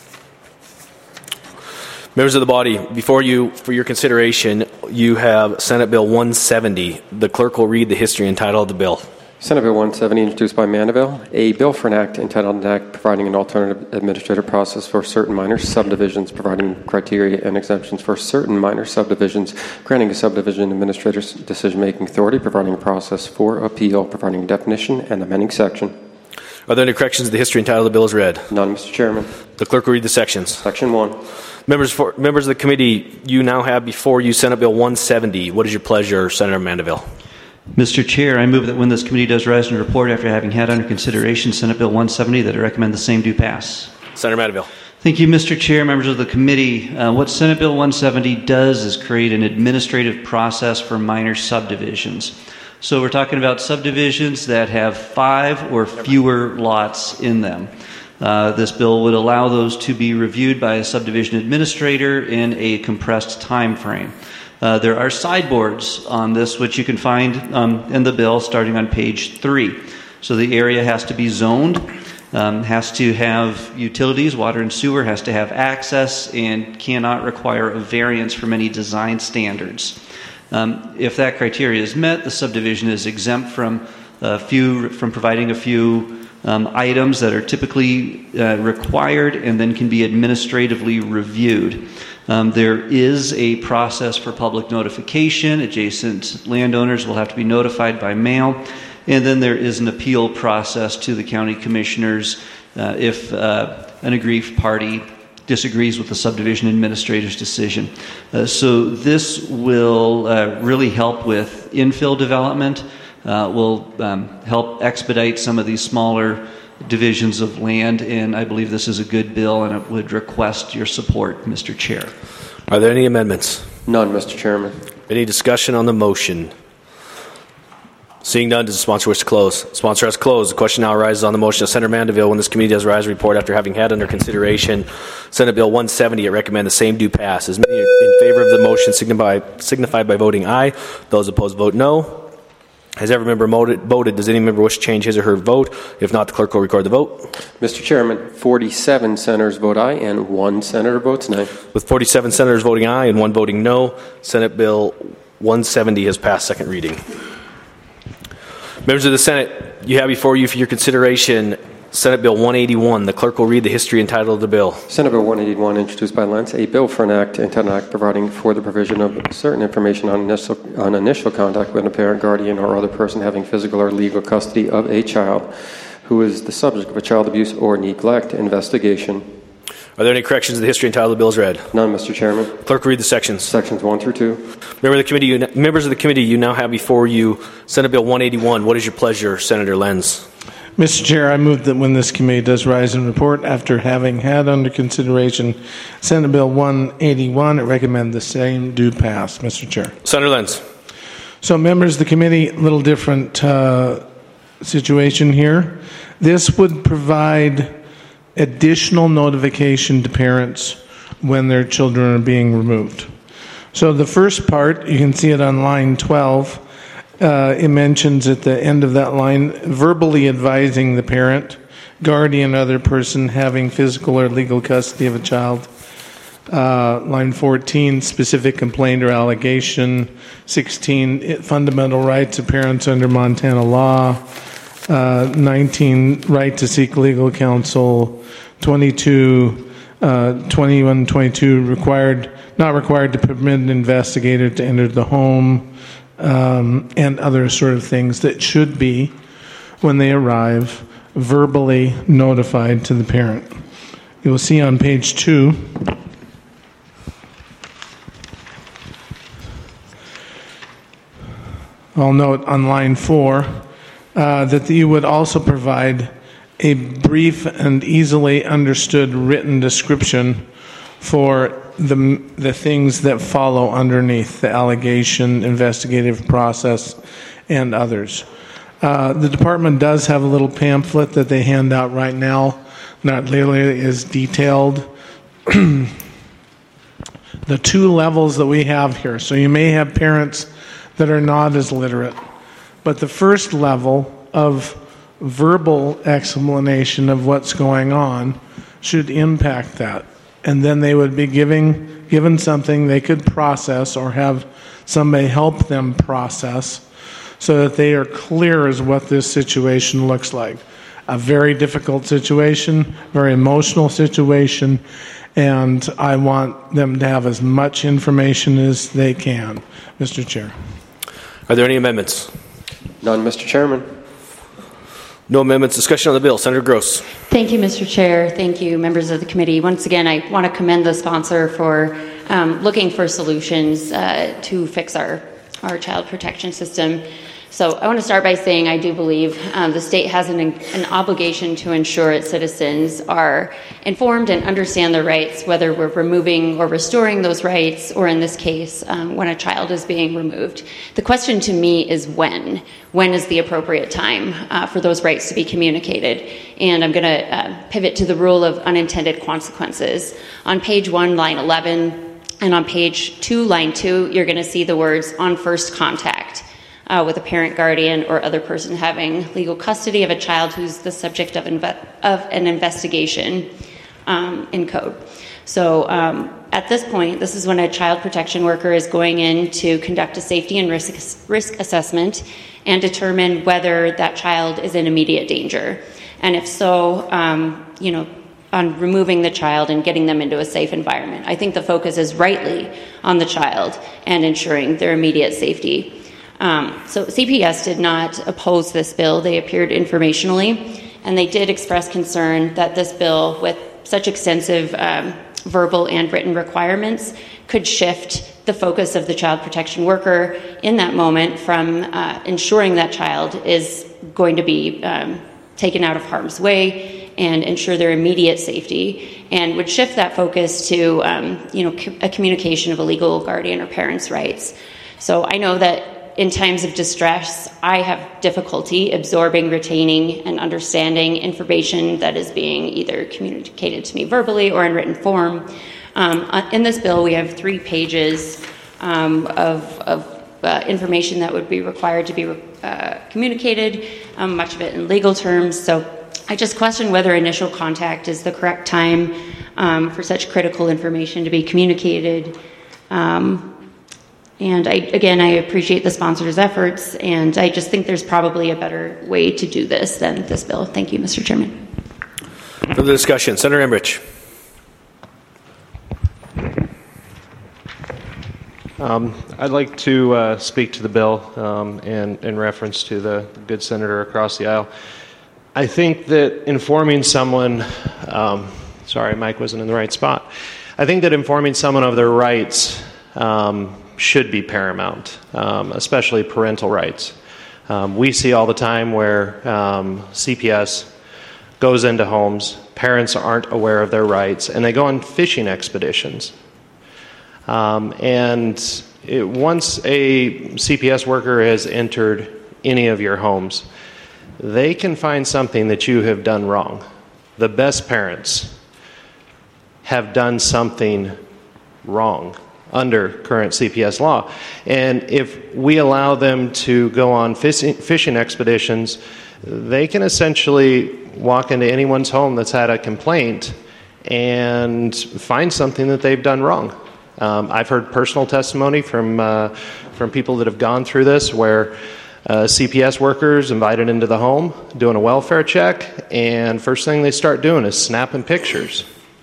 Members of the body, before you, for your consideration, you have Senate Bill one seventy. The clerk will read the history and title of the bill. Senate Bill one seventy, introduced by Mandeville, a bill for an act entitled an act providing an alternative administrative process for certain minor subdivisions, providing criteria and exemptions for certain minor subdivisions, granting a subdivision administrator's decision-making authority, providing a process for appeal, providing a definition, and amending section. Are there any corrections to the history and title of the bill as read? None, Mister Chairman. The clerk will read the sections. Section one. Members, for, members of the committee, you now have before you Senate Bill one seventy. What is your pleasure, Senator Mandeville? Mister Chair, I move that when this committee does rise and report after having had under consideration Senate Bill one seventy, that I recommend the same do pass. Senator Mandeville. Thank you, Mister Chair, members of the committee. Uh, what Senate Bill one seventy does is create an administrative process for minor subdivisions. So we're talking about subdivisions that have five or fewer lots in them. Uh, this bill would allow those to be reviewed by a subdivision administrator in a compressed time frame. Uh, there are sideboards on this, which you can find um, in the bill starting on page three. So the area has to be zoned, um, has to have utilities, water and sewer, has to have access, and cannot require a variance from any design standards. Um, if that criteria is met, the subdivision is exempt from a few, from providing a few um, items that are typically uh, required and then can be administratively reviewed. Um, there is a process for public notification. Adjacent landowners will have to be notified by mail. And then there is an appeal process to the county commissioners uh, if uh, an aggrieved party disagrees with the subdivision administrator's decision. Uh, so this will uh, really help with infill development, uh, will um, help expedite some of these smaller divisions of land, and I believe this is a good bill, and it would request your support, Mister Chair. Are there any amendments? None, Mister Chairman. Any discussion on the motion? Seeing none, does the sponsor wish to close? Sponsor has closed. The question now arises on the motion of Senator Mandeville when this committee does rise a report after having had under consideration Senate Bill one seventy. I recommend the same do pass. As many in favor of the motion signify, signify by voting aye. Those opposed vote no. Has every member voted? Does any member wish to change his or her vote? If not, the clerk will record the vote. Mister Chairman, forty-seven senators vote aye and one senator votes nay. With forty-seven senators voting aye and one voting no, Senate Bill one seventy has passed second reading. Members of the Senate, you have before you for your consideration Senate Bill one eighty-one. The clerk will read the history and title of the bill. Senate Bill one eighty-one, introduced by Lentz, a bill for an act intended act providing for the provision of certain information on initial, on initial contact with a parent, guardian, or other person having physical or legal custody of a child who is the subject of a child abuse or neglect investigation. Are there any corrections to the history and title of the bill as read? None, Mister Chairman. Clerk will read the sections. Sections one through two. Member of the committee, you, members of the committee, you now have before you Senate Bill one eighty-one. What is your pleasure, Senator Lenz? Mister Chair, I move that when this committee does rise and report after having had under consideration Senate Bill one eighty-one, I recommend the same do pass. Mister Chair. Senator Lenz. So, members of the committee, a little different uh, situation here. This would provide additional notification to parents when their children are being removed. So the first part, you can see it on line twelve. Uh, it mentions at the end of that line, verbally advising the parent, guardian, other person having physical or legal custody of a child. Uh, line fourteen, specific complaint or allegation. sixteen, it, fundamental rights of parents under Montana law. Uh, nineteen, right to seek legal counsel. twenty-two, uh, twenty-one, twenty-two, required, not required to permit an investigator to enter the home. Um, and other sort of things that should be, when they arrive, verbally notified to the parent. You will see on page two, I'll note on line four, uh, that you would also provide a brief and easily understood written description for the the things that follow underneath the allegation, investigative process, and others. Uh, the department does have a little pamphlet that they hand out right now, not nearly as detailed. The two levels that we have here. So you may have parents that are not as literate, but the first level of verbal explanation of what's going on should impact that. And then they would be giving, given something they could process or have somebody help them process so that they are clear as what this situation looks like. A very difficult situation, very emotional situation, and I want them to have as much information as they can. Mister Chair. Are there any amendments? None, Mister Chairman. No amendments. Discussion on the bill. Senator Gross. Thank you, Mister Chair. Thank you, members of the committee. Once again, I want to commend the sponsor for um, looking for solutions uh, to fix our, our child protection system. So I want to start by saying I do believe um, the state has an, an obligation to ensure its citizens are informed and understand their rights, whether we're removing or restoring those rights, or in this case, um, when a child is being removed. The question to me is when. When is the appropriate time uh, for those rights to be communicated? And I'm going to uh, pivot to the rule of unintended consequences. On page one, line eleven, and on page two, line two, you're going to see the words on first contact. Uh, with a parent, guardian, or other person having legal custody of a child who's the subject of, inve- of an investigation um, in code. So um, at this point, this is when a child protection worker is going in to conduct a safety and risk, risk assessment and determine whether that child is in immediate danger. And if so, um, you know, on removing the child and getting them into a safe environment. I think the focus is rightly on the child and ensuring their immediate safety. Um, so C P S did not oppose this bill. They appeared informationally, and they did express concern that this bill, with such extensive um, verbal and written requirements, could shift the focus of the child protection worker in that moment from uh, ensuring that child is going to be um, taken out of harm's way and ensure their immediate safety, and would shift that focus to um, you know, a communication of a legal guardian or parent's rights. So I know that in times of distress, I have difficulty absorbing, retaining, and understanding information that is being either communicated to me verbally or in written form. Um, in this bill, we have three pages um, of, of uh, information that would be required to be uh, communicated, um, much of it in legal terms. So I just question whether initial contact is the correct time um, for such critical information to be communicated. Um, And I, again, I appreciate the sponsors' efforts, and I just think there's probably a better way to do this than this bill. Thank you, Mister Chairman. Further discussion. Senator Enrich. Um, I'd like to uh, speak to the bill um, and in reference to the good senator across the aisle. I think that informing someone, um, sorry, Mike wasn't in the right spot. I think that informing someone of their rights um, should be paramount, um, especially parental rights. Um, we see all the time where um, C P S goes into homes, parents aren't aware of their rights, and they go on fishing expeditions. Um, and it, once a C P S worker has entered any of your homes, they can find something that you have done wrong. The best parents have done something wrong under current C P S law. And if we allow them to go on fishing, fishing expeditions, they can essentially walk into anyone's home that's had a complaint and find something that they've done wrong. Um, I've heard personal testimony from uh, from people that have gone through this where uh, C P S workers invited into the home, doing a welfare check, and first thing they start doing is snapping pictures.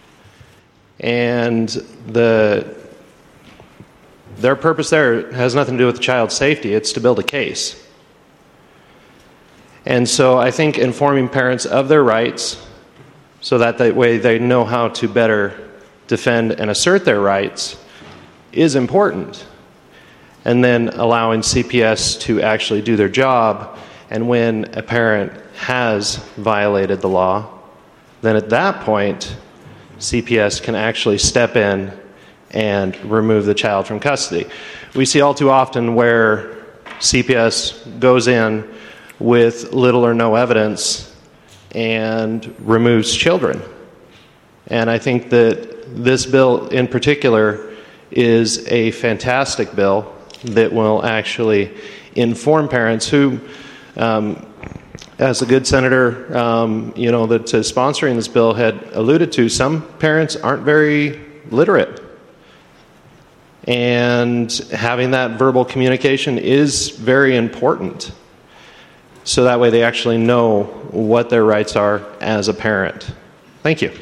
And the Their purpose there has nothing to do with the child's safety. It's to build a case. And so I think informing parents of their rights so that that way they know how to better defend and assert their rights is important. And then allowing C P S to actually do their job. And when a parent has violated the law, then at that point, C P S can actually step in and remove the child from custody. We see all too often where C P S goes in with little or no evidence and removes children. And I think that this bill in particular is a fantastic bill that will actually inform parents who, um, as a good senator, um, you know, that is sponsoring this bill had alluded to, some parents aren't very literate. And having that verbal communication is very important. So that way they actually know what their rights are as a parent. Thank you.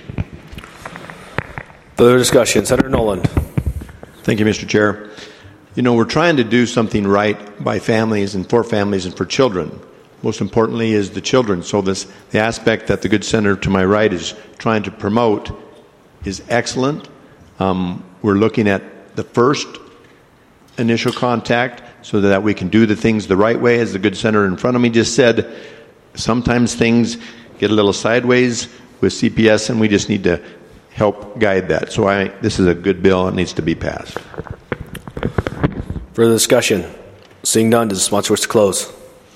Further discussion. Senator Nolan. Thank you, Mister Chair. You know, we're trying to do something right by families and for families and for children. Most importantly is the children. So this, the aspect that the good senator to my right is trying to promote is excellent. Um, we're looking at the first initial contact so that we can do the things the right way. As the good senator in front of me just said, sometimes things get a little sideways with C P S and we just need to help guide that. So I, this is a good bill and needs to be passed. Further discussion. Seeing none, does the sponsor wish to close?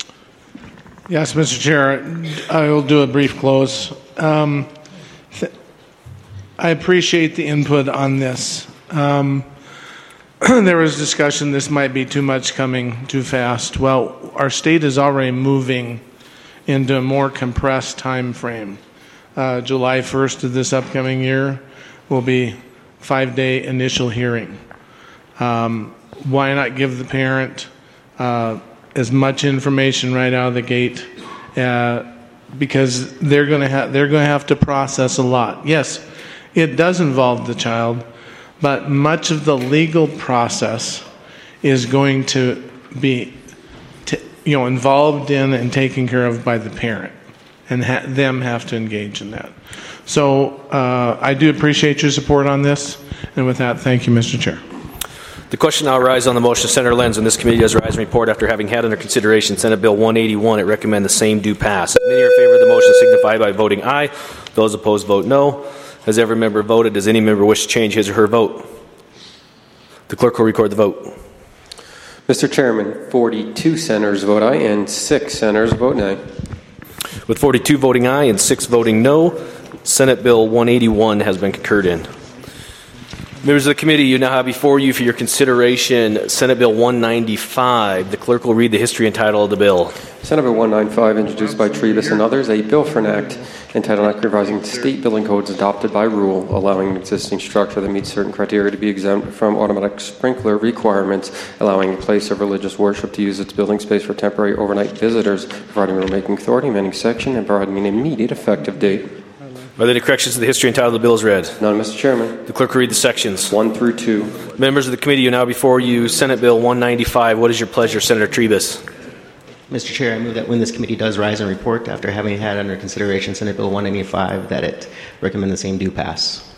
Yes, Mister Chair, I will do a brief close. Um, th- I appreciate the input on this. Um, there was discussion this might be too much coming too fast. Well, our state is already moving into a more compressed time frame. Uh, July first of this upcoming year will be five-day initial hearing. Um, why not give the parent uh, as much information right out of the gate? Uh, because they're going to have they're going to have to process a lot. Yes, it does involve the child. But much of the legal process is going to be, t- you know, involved in and taken care of by the parent, and ha- them have to engage in that. So uh, I do appreciate your support on this, and with that, thank you, Mister Chair. The question now arises on the motion. Senator Lenz, when this committee does rise and report after having had under consideration Senate Bill one eighty-one, it recommend the same do pass. If many are in favor of the motion, signify by voting aye. Those opposed, vote no. Has every member voted? Does any member wish to change his or her vote? The clerk will record the vote. Mister Chairman, forty-two senators vote aye and six senators vote nay. With forty-two voting aye and six voting no, Senate Bill one eighty-one has been concurred in. Members of the committee, you now have before you for your consideration Senate Bill one ninety-five. The clerk will read the history and title of the bill. Senate Bill one ninety-five, introduced by Trevus and others, a bill for an act entitled Act Revising State Building Codes adopted by rule, allowing an existing structure that meets certain criteria to be exempt from automatic sprinkler requirements, allowing a place of religious worship to use its building space for temporary overnight visitors, providing rulemaking authority, amending section, and providing an immediate effective date. Are there any corrections to the history and title of the bill as read? None, Mister Chairman. The clerk will read the sections. One through two. Members of the committee, you now before you Senate Bill one ninety-five. What is your pleasure, Senator Trevus? Mister Chair, I move that when this committee does rise and report, after having had under consideration Senate Bill one ninety-five, that it recommend the same do pass.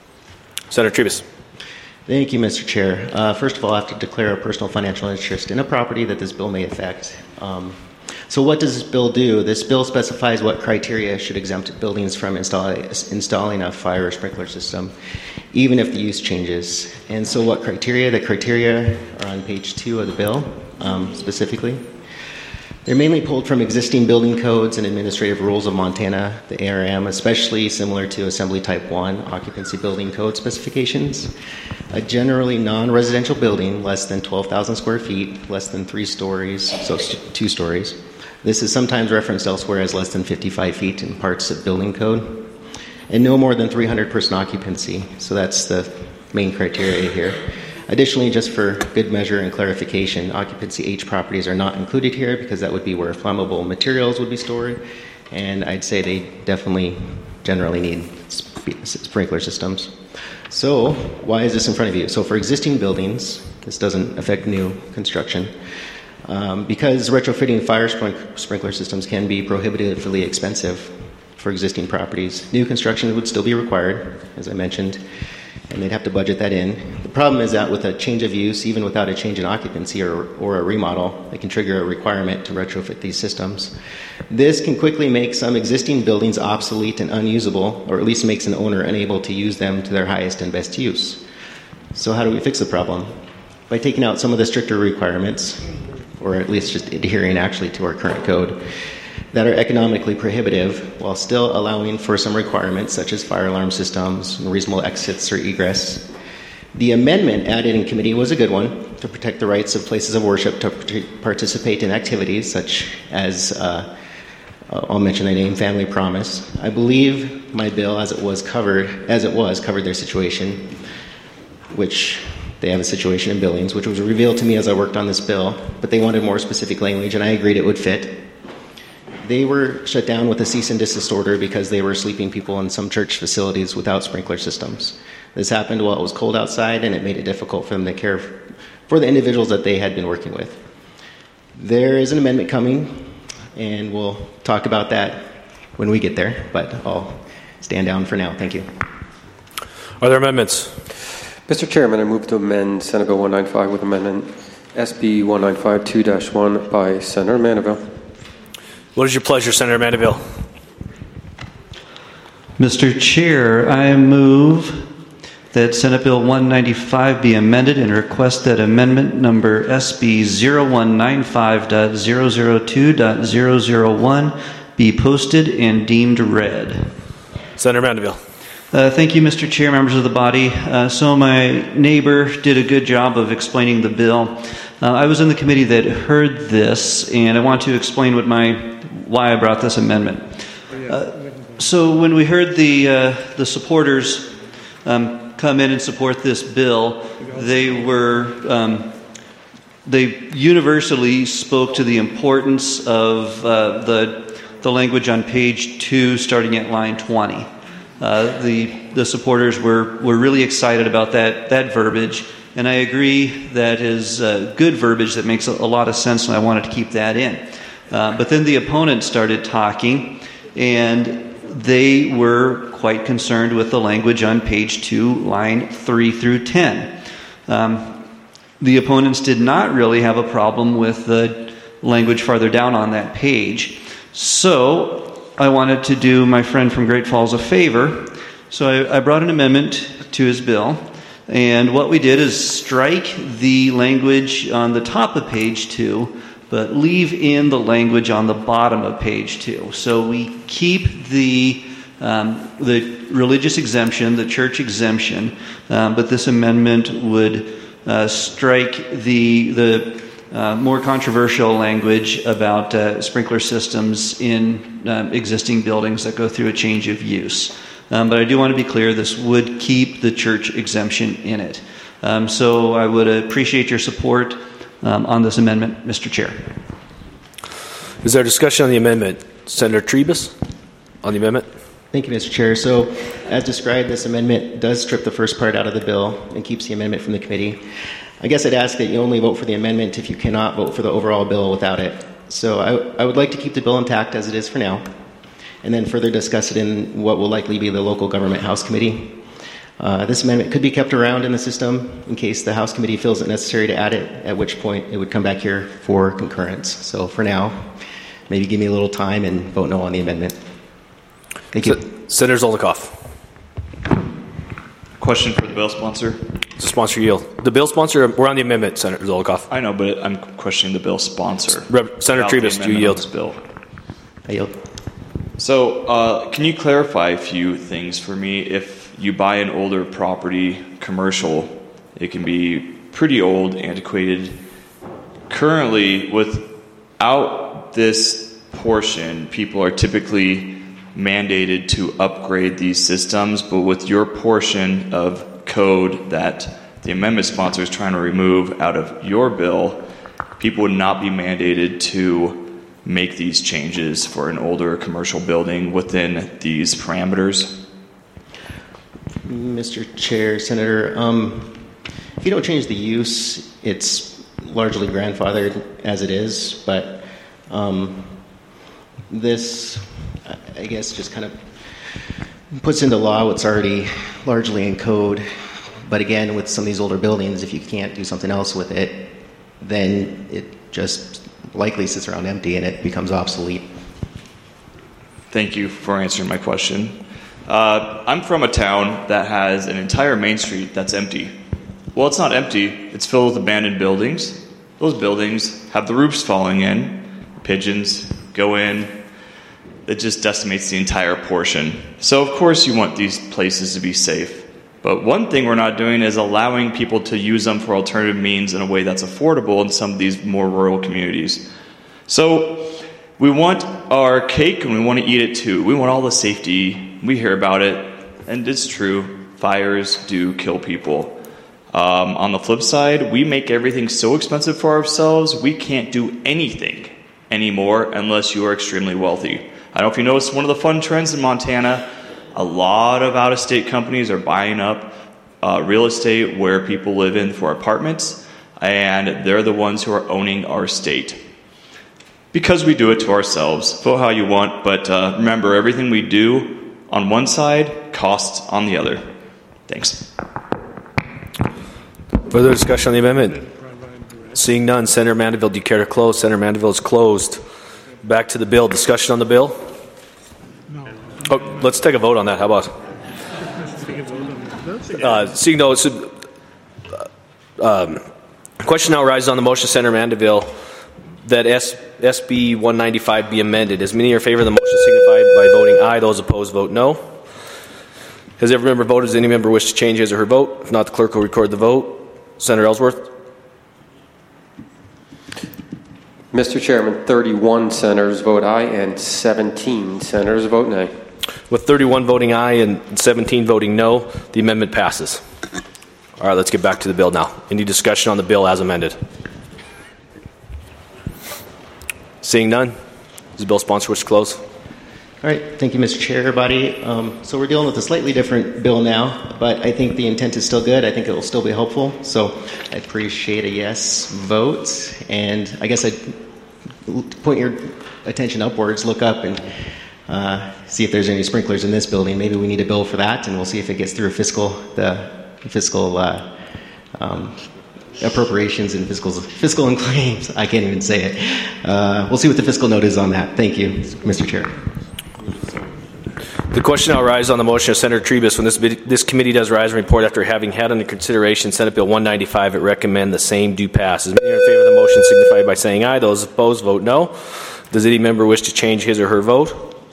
Senator Trevus. Thank you, Mister Chair. Uh, first of all, I have to declare a personal financial interest in a property that this bill may affect. Um, so what does this bill do? This bill specifies what criteria should exempt buildings from install, installing a fire or sprinkler system, even if the use changes. And so what criteria? The criteria are on page two of the bill, um, specifically. They're mainly pulled from existing building codes and administrative rules of Montana, the A R M, especially similar to Assembly Type one occupancy building code specifications. A generally non-residential building, less than twelve thousand square feet, less than three stories, so two stories. This is sometimes referenced elsewhere as less than fifty-five feet in parts of building code. And no more than three hundred person occupancy, so that's the main criteria here. Additionally, just for good measure and clarification, occupancy H properties are not included here because that would be where flammable materials would be stored, and I'd say they definitely generally need sp- sprinkler systems. So why is this in front of you? So for existing buildings, this doesn't affect new construction. Um, because retrofitting fire sprink- sprinkler systems can be prohibitively expensive for existing properties, new construction would still be required, as I mentioned, and they'd have to budget that in. The problem is that with a change of use, even without a change in occupancy or, or a remodel, it can trigger a requirement to retrofit these systems. This can quickly make some existing buildings obsolete and unusable, or at least makes an owner unable to use them to their highest and best use. So how do we fix the problem? By taking out some of the stricter requirements, or at least just adhering actually to our current code, that are economically prohibitive while still allowing for some requirements such as fire alarm systems and reasonable exits or egress. The amendment added in committee was a good one to protect the rights of places of worship to participate in activities such as, uh, I'll mention the name, Family Promise. I believe my bill, as it was covered, as it was, covered their situation, which they have a situation in Billings, which was revealed to me as I worked on this bill, but they wanted more specific language, and I agreed it would fit. They were shut down with a cease and desist order because they were sleeping people in some church facilities without sprinkler systems. This happened while it was cold outside, and it made it difficult for them to care for the individuals that they had been working with. There is an amendment coming, and we'll talk about that when we get there, but I'll stand down for now. Thank you. Are there amendments? Mister Chairman, I move to amend Senate Bill one ninety-five with Amendment S B one nine five two dash one by Senator Mandeville. What is your pleasure, Senator Mandeville? Mister Chair, I move that Senate Bill one ninety-five be amended and request that amendment number S B zero one nine five dash zero zero two dash zero zero one be posted and deemed read. Senator Mandeville. Uh, thank you, Mister Chair, members of the body. Uh, so my neighbor did a good job of explaining the bill. Uh, I was in the committee that heard this, and I want to explain what my why I brought this amendment. Uh, so when we heard the uh, the supporters um, come in and support this bill, they were um, they universally spoke to the importance of uh, the the language on page two, starting at line twenty. Uh, the the supporters were, were really excited about that that verbiage, and I agree that is uh, good verbiage that makes a, a lot of sense, and I wanted to keep that in. Uh, but then the opponents started talking, and they were quite concerned with the language on page two, line three through ten. Um, the opponents did not really have a problem with the language farther down on that page, so I wanted to do my friend from Great Falls a favor, so I, I brought an amendment to his bill And what we did is strike the language on the top of page two, but leave in the language on the bottom of page two. So we keep the um, the religious exemption, the church exemption, um, but this amendment would uh, strike the the uh, more controversial language about uh, sprinkler systems in um, existing buildings that go through a change of use. Um, but I do want to be clear, this would keep the church exemption in it. Um, so I would appreciate your support um, on this amendment, Mister Chair. Is there discussion on the amendment? Senator Trebus on the amendment? Thank you, Mister Chair. So, as described, this amendment does strip the first part out of the bill and keeps the amendment from the committee. I guess I'd ask that you only vote for the amendment if you cannot vote for the overall bill without it. So I, I would like to keep the bill intact as it is for now, and then further discuss it in what will likely be the local government House Committee. Uh, this amendment could be kept around in the system in case the House Committee feels it necessary to add it, at which point it would come back here for concurrence. So for now, maybe give me a little time and vote no on the amendment. Thank you. Senator Zolikoff. Question for the bill sponsor. The sponsor yield. The bill sponsor, we're on the amendment, Senator Zolikoff. I know, but I'm questioning the bill sponsor. Rep- Senator Trebus, do you yield? Bill. I yield. So, uh, can you clarify a few things for me? If you buy an older property, commercial, it can be pretty old, antiquated. Currently, without this portion, people are typically mandated to upgrade these systems, but with your portion of code that the amendment sponsor is trying to remove out of your bill, people would not be mandated to make these changes for an older commercial building within these parameters? Mister Chair, Senator, um, if you don't change the use, it's largely grandfathered as it is, but um, this, I guess, just kind of puts into law what's already largely in code. But again, with some of these older buildings, if you can't do something else with it, then it just likely sits around empty and it becomes obsolete. Thank you for answering my question. Uh, I'm from a town that has an entire main street that's empty. Well, it's not empty. It's filled with abandoned buildings. Those buildings have the roofs falling in. Pigeons go in. It just decimates the entire portion. So, of course, you want these places to be safe. But one thing we're not doing is allowing people to use them for alternative means in a way that's affordable in some of these more rural communities. So we want our cake and we want to eat it too. We want all the safety. We hear about it. And it's true. Fires do kill people. Um, on the flip side, we make everything so expensive for ourselves, we can't do anything anymore unless you are extremely wealthy. I don't know if you noticed one of the fun trends in Montana. A lot of out-of-state companies are buying up uh, real estate where people live in for apartments, and they're the ones who are owning our state. Because we do it to ourselves. Vote how you want, but uh, remember, everything we do on one side costs on the other. Thanks. Further discussion on the amendment? Seeing none, Senator Mandeville, do you care to close? Senator Mandeville is closed. Back to the bill. Discussion on the bill? Oh, let's take a vote on that. How about? Uh, seeing no, it's a, uh, um, question now arises on the motion, Senator Mandeville, that S, SB one ninety-five be amended. As many are in favor of the motion signify by voting aye. Those opposed vote no. Has every member voted? Does any member wish to change his or her vote? If not, the clerk will record the vote. Senator Ellsworth. Mister Chairman, thirty-one senators vote aye and seventeen senators vote nay. With thirty-one voting aye and seventeen voting no, the amendment passes. All right, let's get back to the bill now. Any discussion on the bill as amended? Seeing none, does the bill sponsor wish to close? All right, thank you, Mister Chair, everybody. Um, so we're dealing with a slightly different bill now, but I think the intent is still good. I think it will still be helpful. So I appreciate a yes vote. And I guess I'd point your attention upwards, look up, and uh, see if there's any sprinklers in this building. Maybe we need a bill for that, and we'll see if it gets through fiscal the fiscal uh, um, appropriations and fiscal fiscal and claims. I can't even say it. Uh, we'll see what the fiscal note is on that. Thank you, Mister Chair. The question now arises on the motion of Senator Trebus. When this, this committee does rise and report after having had under consideration Senate Bill one ninety-five, it recommend the same do pass. As many are in favor of the motion signify by saying aye. Those opposed vote no. Does any member wish to change his or her vote?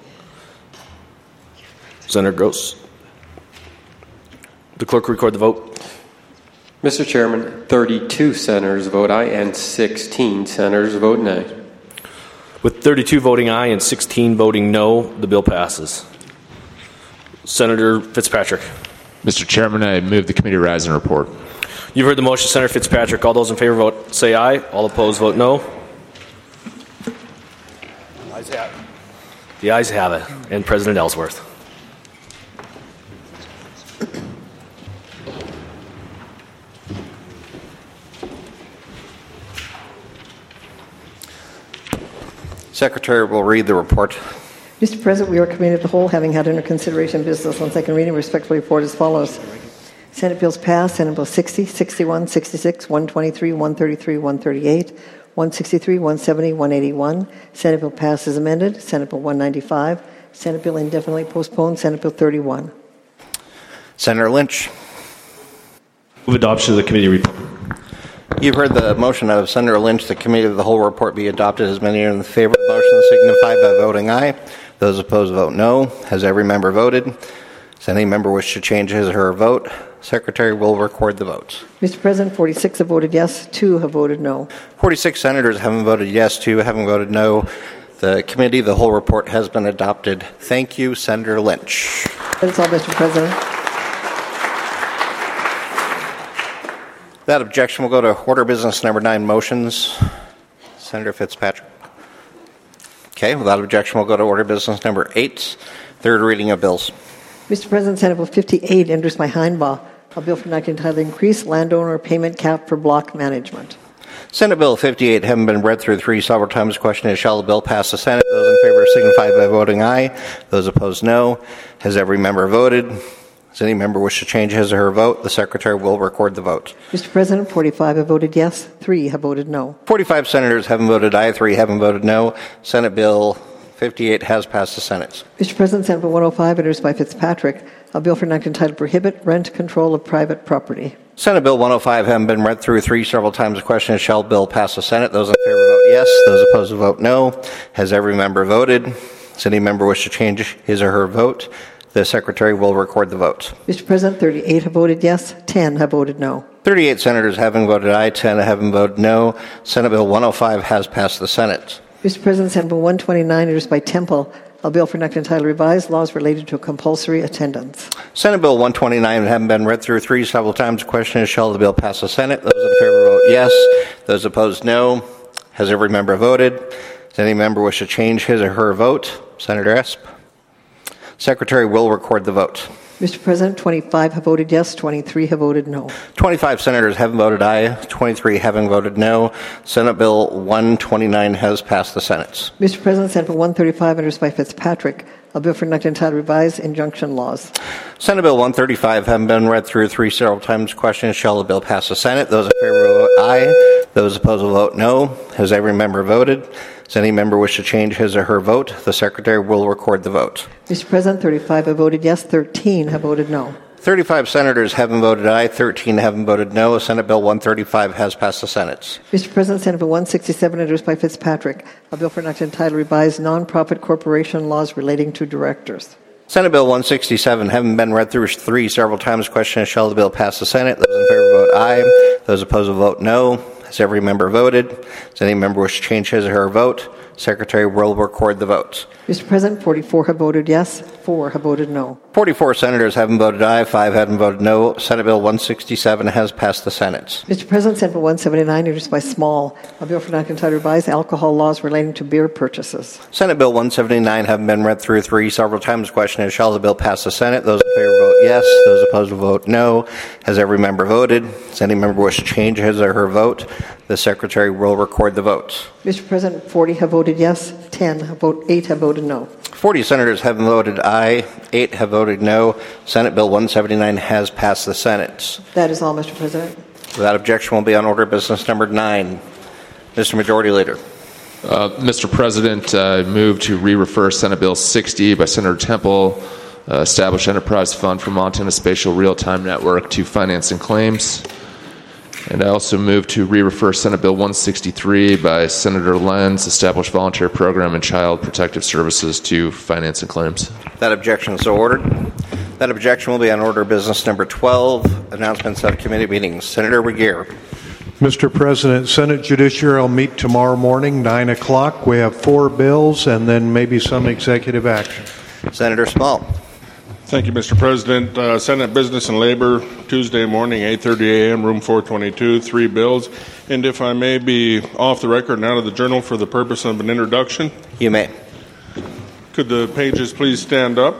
Senator Gross. The clerk will record the vote. Mister Chairman, thirty-two senators vote aye and sixteen senators vote nay. With thirty-two voting aye and sixteen voting no, the bill passes. Senator Fitzpatrick. Mister Chairman, I move the committee rise and report. You've heard the motion, Senator Fitzpatrick. All those in favor vote say aye. All opposed vote no. The ayes have it. And President Ellsworth. Secretary will read the report. Mister President, we are committee of the whole, having had under consideration business on second reading, respectfully report as follows. Senate bills passed. Senate Bill sixty, sixty-one, sixty-six, one twenty-three, one thirty-three, one thirty-eight, one sixty-three, one seventy, one eighty-one. Senate Bill passed as amended. Senate Bill one ninety-five. Senate Bill indefinitely postponed. Senate Bill thirty-one. Senator Lynch. Move adoption of the committee report. You've heard the motion of Senator Lynch. The committee of the whole report be adopted. As many are in favor of the motion signify by voting aye. Those opposed vote no. Has every member voted? Does any member wish to change his or her vote? Secretary will record the votes. Mister President, forty-six have voted yes, two have voted no. forty-six senators haven't voted yes, two haven't voted no. The committee of the whole report has been adopted. Thank you, Senator Lynch. That is all, Mister President. That objection will go to order business number nine, motions. Senator Fitzpatrick. Okay, without objection, we'll go to order business number eight, third reading of bills. Mister President, Senate Bill fifty-eight enters my hindball. A bill for enacting entitled Increased Landowner Payment Cap for Block Management. Senate Bill fifty-eight, having been read through three several times, the question is, shall the bill pass the Senate? Those in favor signify by voting aye. Those opposed, no. Has every member voted? Does any member wish to change his or her vote? The Secretary will record the vote. Mister President, forty-five have voted yes, three have voted no. forty-five senators haven't voted aye, three haven't voted no. Senate Bill fifty-eight has passed the Senate. Mister President, Senate Bill one oh five, introduced by Fitzpatrick, a bill for enacting entitled Prohibit Rent Control of Private Property. Senate Bill one oh five having been read through three several times. The question is, shall the bill pass the Senate? Those in favor vote yes. Those opposed vote no. Has every member voted? Does any member wish to change his or her vote? The Secretary will record the vote. Mister President, thirty-eight have voted yes, ten have voted no. thirty-eight senators having voted aye, ten haven't voted no. Senate Bill one oh five has passed the Senate. Mister President, Senate Bill one twenty-nine, introduced by Temple, a bill for enacting entitled Revised Laws Related to Compulsory Attendance. Senate Bill one twenty-nine having been read through three several times. The question is, shall the bill pass the Senate? Those in favor vote yes. Those opposed, no. Has every member voted? Does any member wish to change his or her vote? Senator Esp. Secretary will record the vote. Mister President, twenty-five have voted yes, twenty-three have voted no. twenty-five senators haven't voted aye, twenty-three haven't voted no. Senate Bill one twenty-nine has passed the Senate. Mister President, Senate Bill one thirty-five, introduced by Fitzpatrick, a bill for enacting entitled Revised Injunction Laws. Senate Bill one thirty-five having been read through three several times. Question is, shall the bill pass the Senate? Those in favor will vote aye. Those opposed will vote no. Has every member voted? Does any member wish to change his or her vote? The Secretary will record the vote. Mister President, thirty-five have voted yes, thirteen have voted no. thirty-five senators haven't voted aye, thirteen haven't voted no. Senate Bill one thirty-five has passed the Senate. Mister President, Senate Bill one sixty-seven, introduced by Fitzpatrick, a bill for enacting entitled Revised Nonprofit Corporation Laws Relating to Directors. Senate Bill one sixty-seven having been read through three several times. Question is, shall the bill pass the Senate? Those in favor vote aye. Those opposed will vote no. Has every member voted? Does any member wish to change his or her vote? Secretary will record the votes. Mister President, forty-four have voted yes, four have voted no. forty-four senators haven't voted aye, five haven't voted no. Senate Bill one sixty-seven has passed the Senate. Mister President, Senate Bill one seventy-nine, introduced by Small, a bill for enacting entitled Revised Alcohol Laws Relating to Beer Purchases. Senate Bill one seventy-nine having been read through three several times. The question is, shall the bill pass the Senate? Those in favor vote yes. Those opposed will vote no. Has every member voted? Does any member wish to change his or her vote? The Secretary will record the votes. Mister President, forty have voted yes, ten have voted, eight have voted no. forty senators have voted aye, eight have voted no. Senate Bill one seventy-nine has passed the Senate. That is all, Mister President. Without objection, will be on order business number nine. Mister Majority Leader. Uh, Mister President, I uh, move to re-refer Senate Bill sixty by Senator Temple uh, establish enterprise fund for Montana Spatial Real-Time Network to finance and claims. And I also move to re-refer Senate Bill one sixty-three by Senator Lenz, establish volunteer program and child protective services to finance and claims. That objection is so ordered. That objection will be on order of business number twelve, announcements of committee meetings. Senator Regier. Mister President, Senate Judiciary will meet tomorrow morning, nine o'clock. We have four bills and then maybe some executive action. Senator Small. Thank you, Mister President. Uh, Senate Business and Labor, Tuesday morning, eight thirty a.m., room four twenty-two, three bills. And if I may be off the record and out of the journal for the purpose of an introduction. You may. Could the pages please stand up?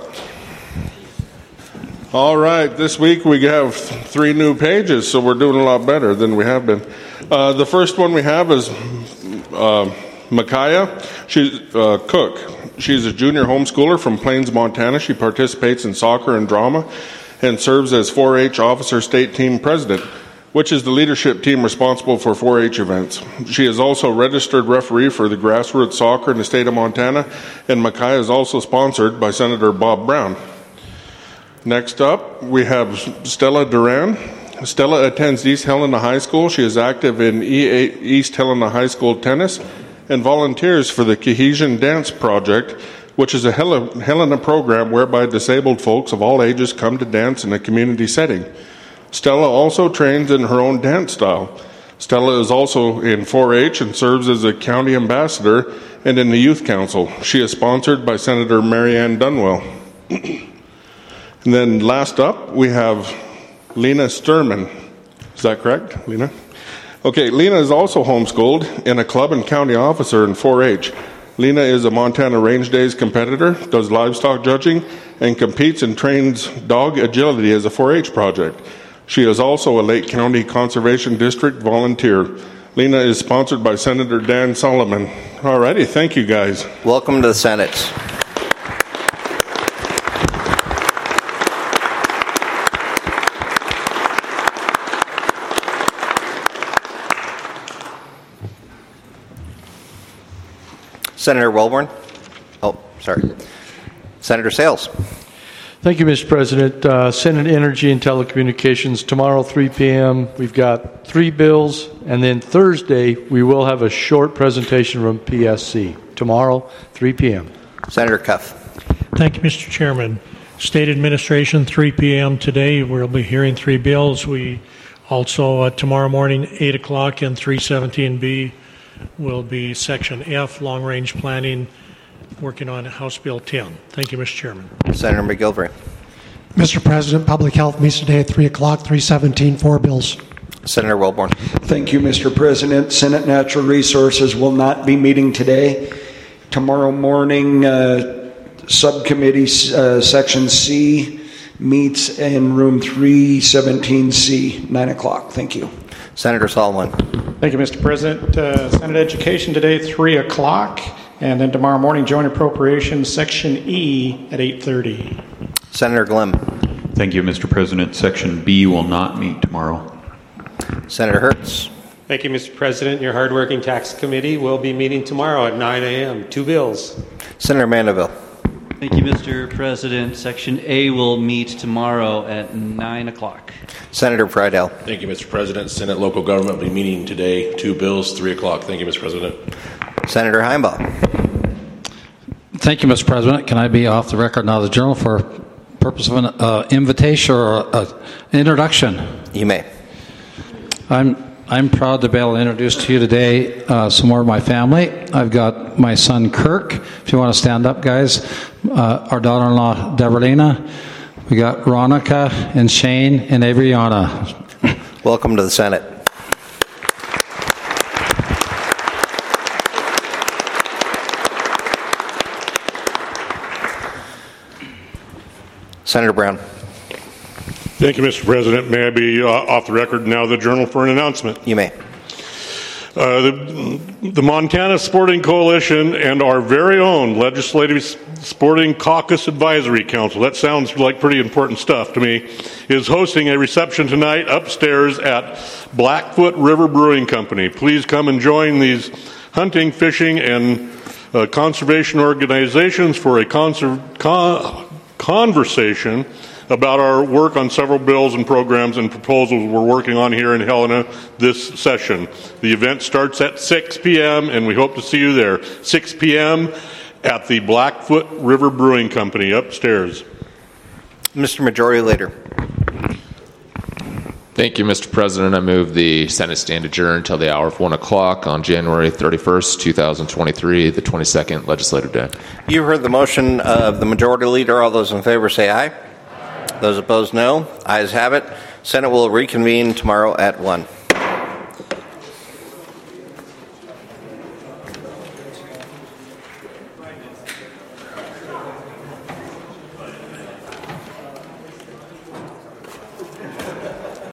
All right, this week we have th- three new pages, so we're doing a lot better than we have been. Uh, the first one we have is uh, Micaiah. She's uh, Cook. She's a junior homeschooler from Plains, Montana. She participates in soccer and drama and serves as four H Officer State Team President, which is the leadership team responsible for four H events. She is also a registered referee for the grassroots soccer in the state of Montana, and Micaiah is also sponsored by Senator Bob Brown. Next up, we have Stella Duran. Stella attends East Helena High School. She is active in East Helena High School tennis and volunteers for the Cohesion Dance Project, which is a Helena program whereby disabled folks of all ages come to dance in a community setting. Stella also trains in her own dance style. Stella is also in four H and serves as a county ambassador and in the Youth Council. She is sponsored by Senator Marianne Dunwell. And then last up, we have Lena Sturman. Is that correct, Lena? Okay, Lena is also homeschooled and a club and county officer in four H. Lena is a Montana Range Days competitor, does livestock judging, and competes and trains dog agility as a four H project. She is also a Lake County Conservation District volunteer. Lena is sponsored by Senator Dan Solomon. All righty, thank you guys. Welcome to the Senate. Senator Wellborn. Oh, sorry. Senator Sales. Thank you, Mister President. Uh, Senate Energy and Telecommunications, tomorrow, three p.m., we've got three bills, and then Thursday, we will have a short presentation from P S C. Tomorrow, three p.m. Senator Cuff. Thank you, Mister Chairman. State Administration, three p.m. today. We'll be hearing three bills. We also, uh, tomorrow morning, eight o'clock, and three seventeen B will be Section F, Long Range Planning, working on House Bill ten. Thank you, Mister Chairman. Senator McGilvery. Mister President, Public Health meets today at three o'clock, three seventeen, four bills. Senator Wellborn. Thank you, Mister President. Senate Natural Resources will not be meeting today. Tomorrow morning, uh, Subcommittee uh, Section C meets in room three seventeen C, nine o'clock. Thank you. Senator Solomon. Thank you, Mister President. Uh, Senate Education today, three o'clock, and then tomorrow morning, Joint Appropriations, Section E at eight thirty. Senator Glim. Thank you, Mister President. Section B will not meet tomorrow. Senator Hertz. Thank you, Mister President. Your hardworking tax committee will be meeting tomorrow at nine a.m. Two bills. Senator Mandeville. Thank you, Mister President. Section A will meet tomorrow at nine o'clock. Senator Friedel. Thank you, Mister President. Senate Local Government will be meeting today. Two bills, three o'clock. Thank you, Mister President. Senator Heimbach. Thank you, Mister President. Can I be off the record now, the Journal, for purpose of an uh, invitation or uh, introduction? You may. I'm I'm proud to be able to introduce to you today uh, some more of my family. I've got my son Kirk. If you want to stand up, guys. Uh, our daughter-in-law Deverlina. We got Ronica and Shane and Avriana. Welcome to the Senate. Senator Brown. Thank you, Mister President. May I be uh, off the record now, the Journal, for an announcement? You may. Uh, the, the Montana Sporting Coalition and our very own Legislative Sporting Caucus Advisory Council, that sounds like pretty important stuff to me, is hosting a reception tonight upstairs at Blackfoot River Brewing Company. Please come and join these hunting, fishing, and uh, conservation organizations for a conser- con- conversation about our work on several bills and programs and proposals we're working on here in Helena this session. The event starts at six p.m. and we hope to see you there. six p.m. at the Blackfoot River Brewing Company upstairs. Mister Majority Leader. Thank you, Mister President. I move the Senate stand adjourned until the hour of one o'clock on January thirty-first, twenty twenty-three, the twenty-second legislative day. You heard the motion of the Majority Leader. All those in favor say aye. Aye. Those opposed, no. Ayes have it. Senate will reconvene tomorrow at one.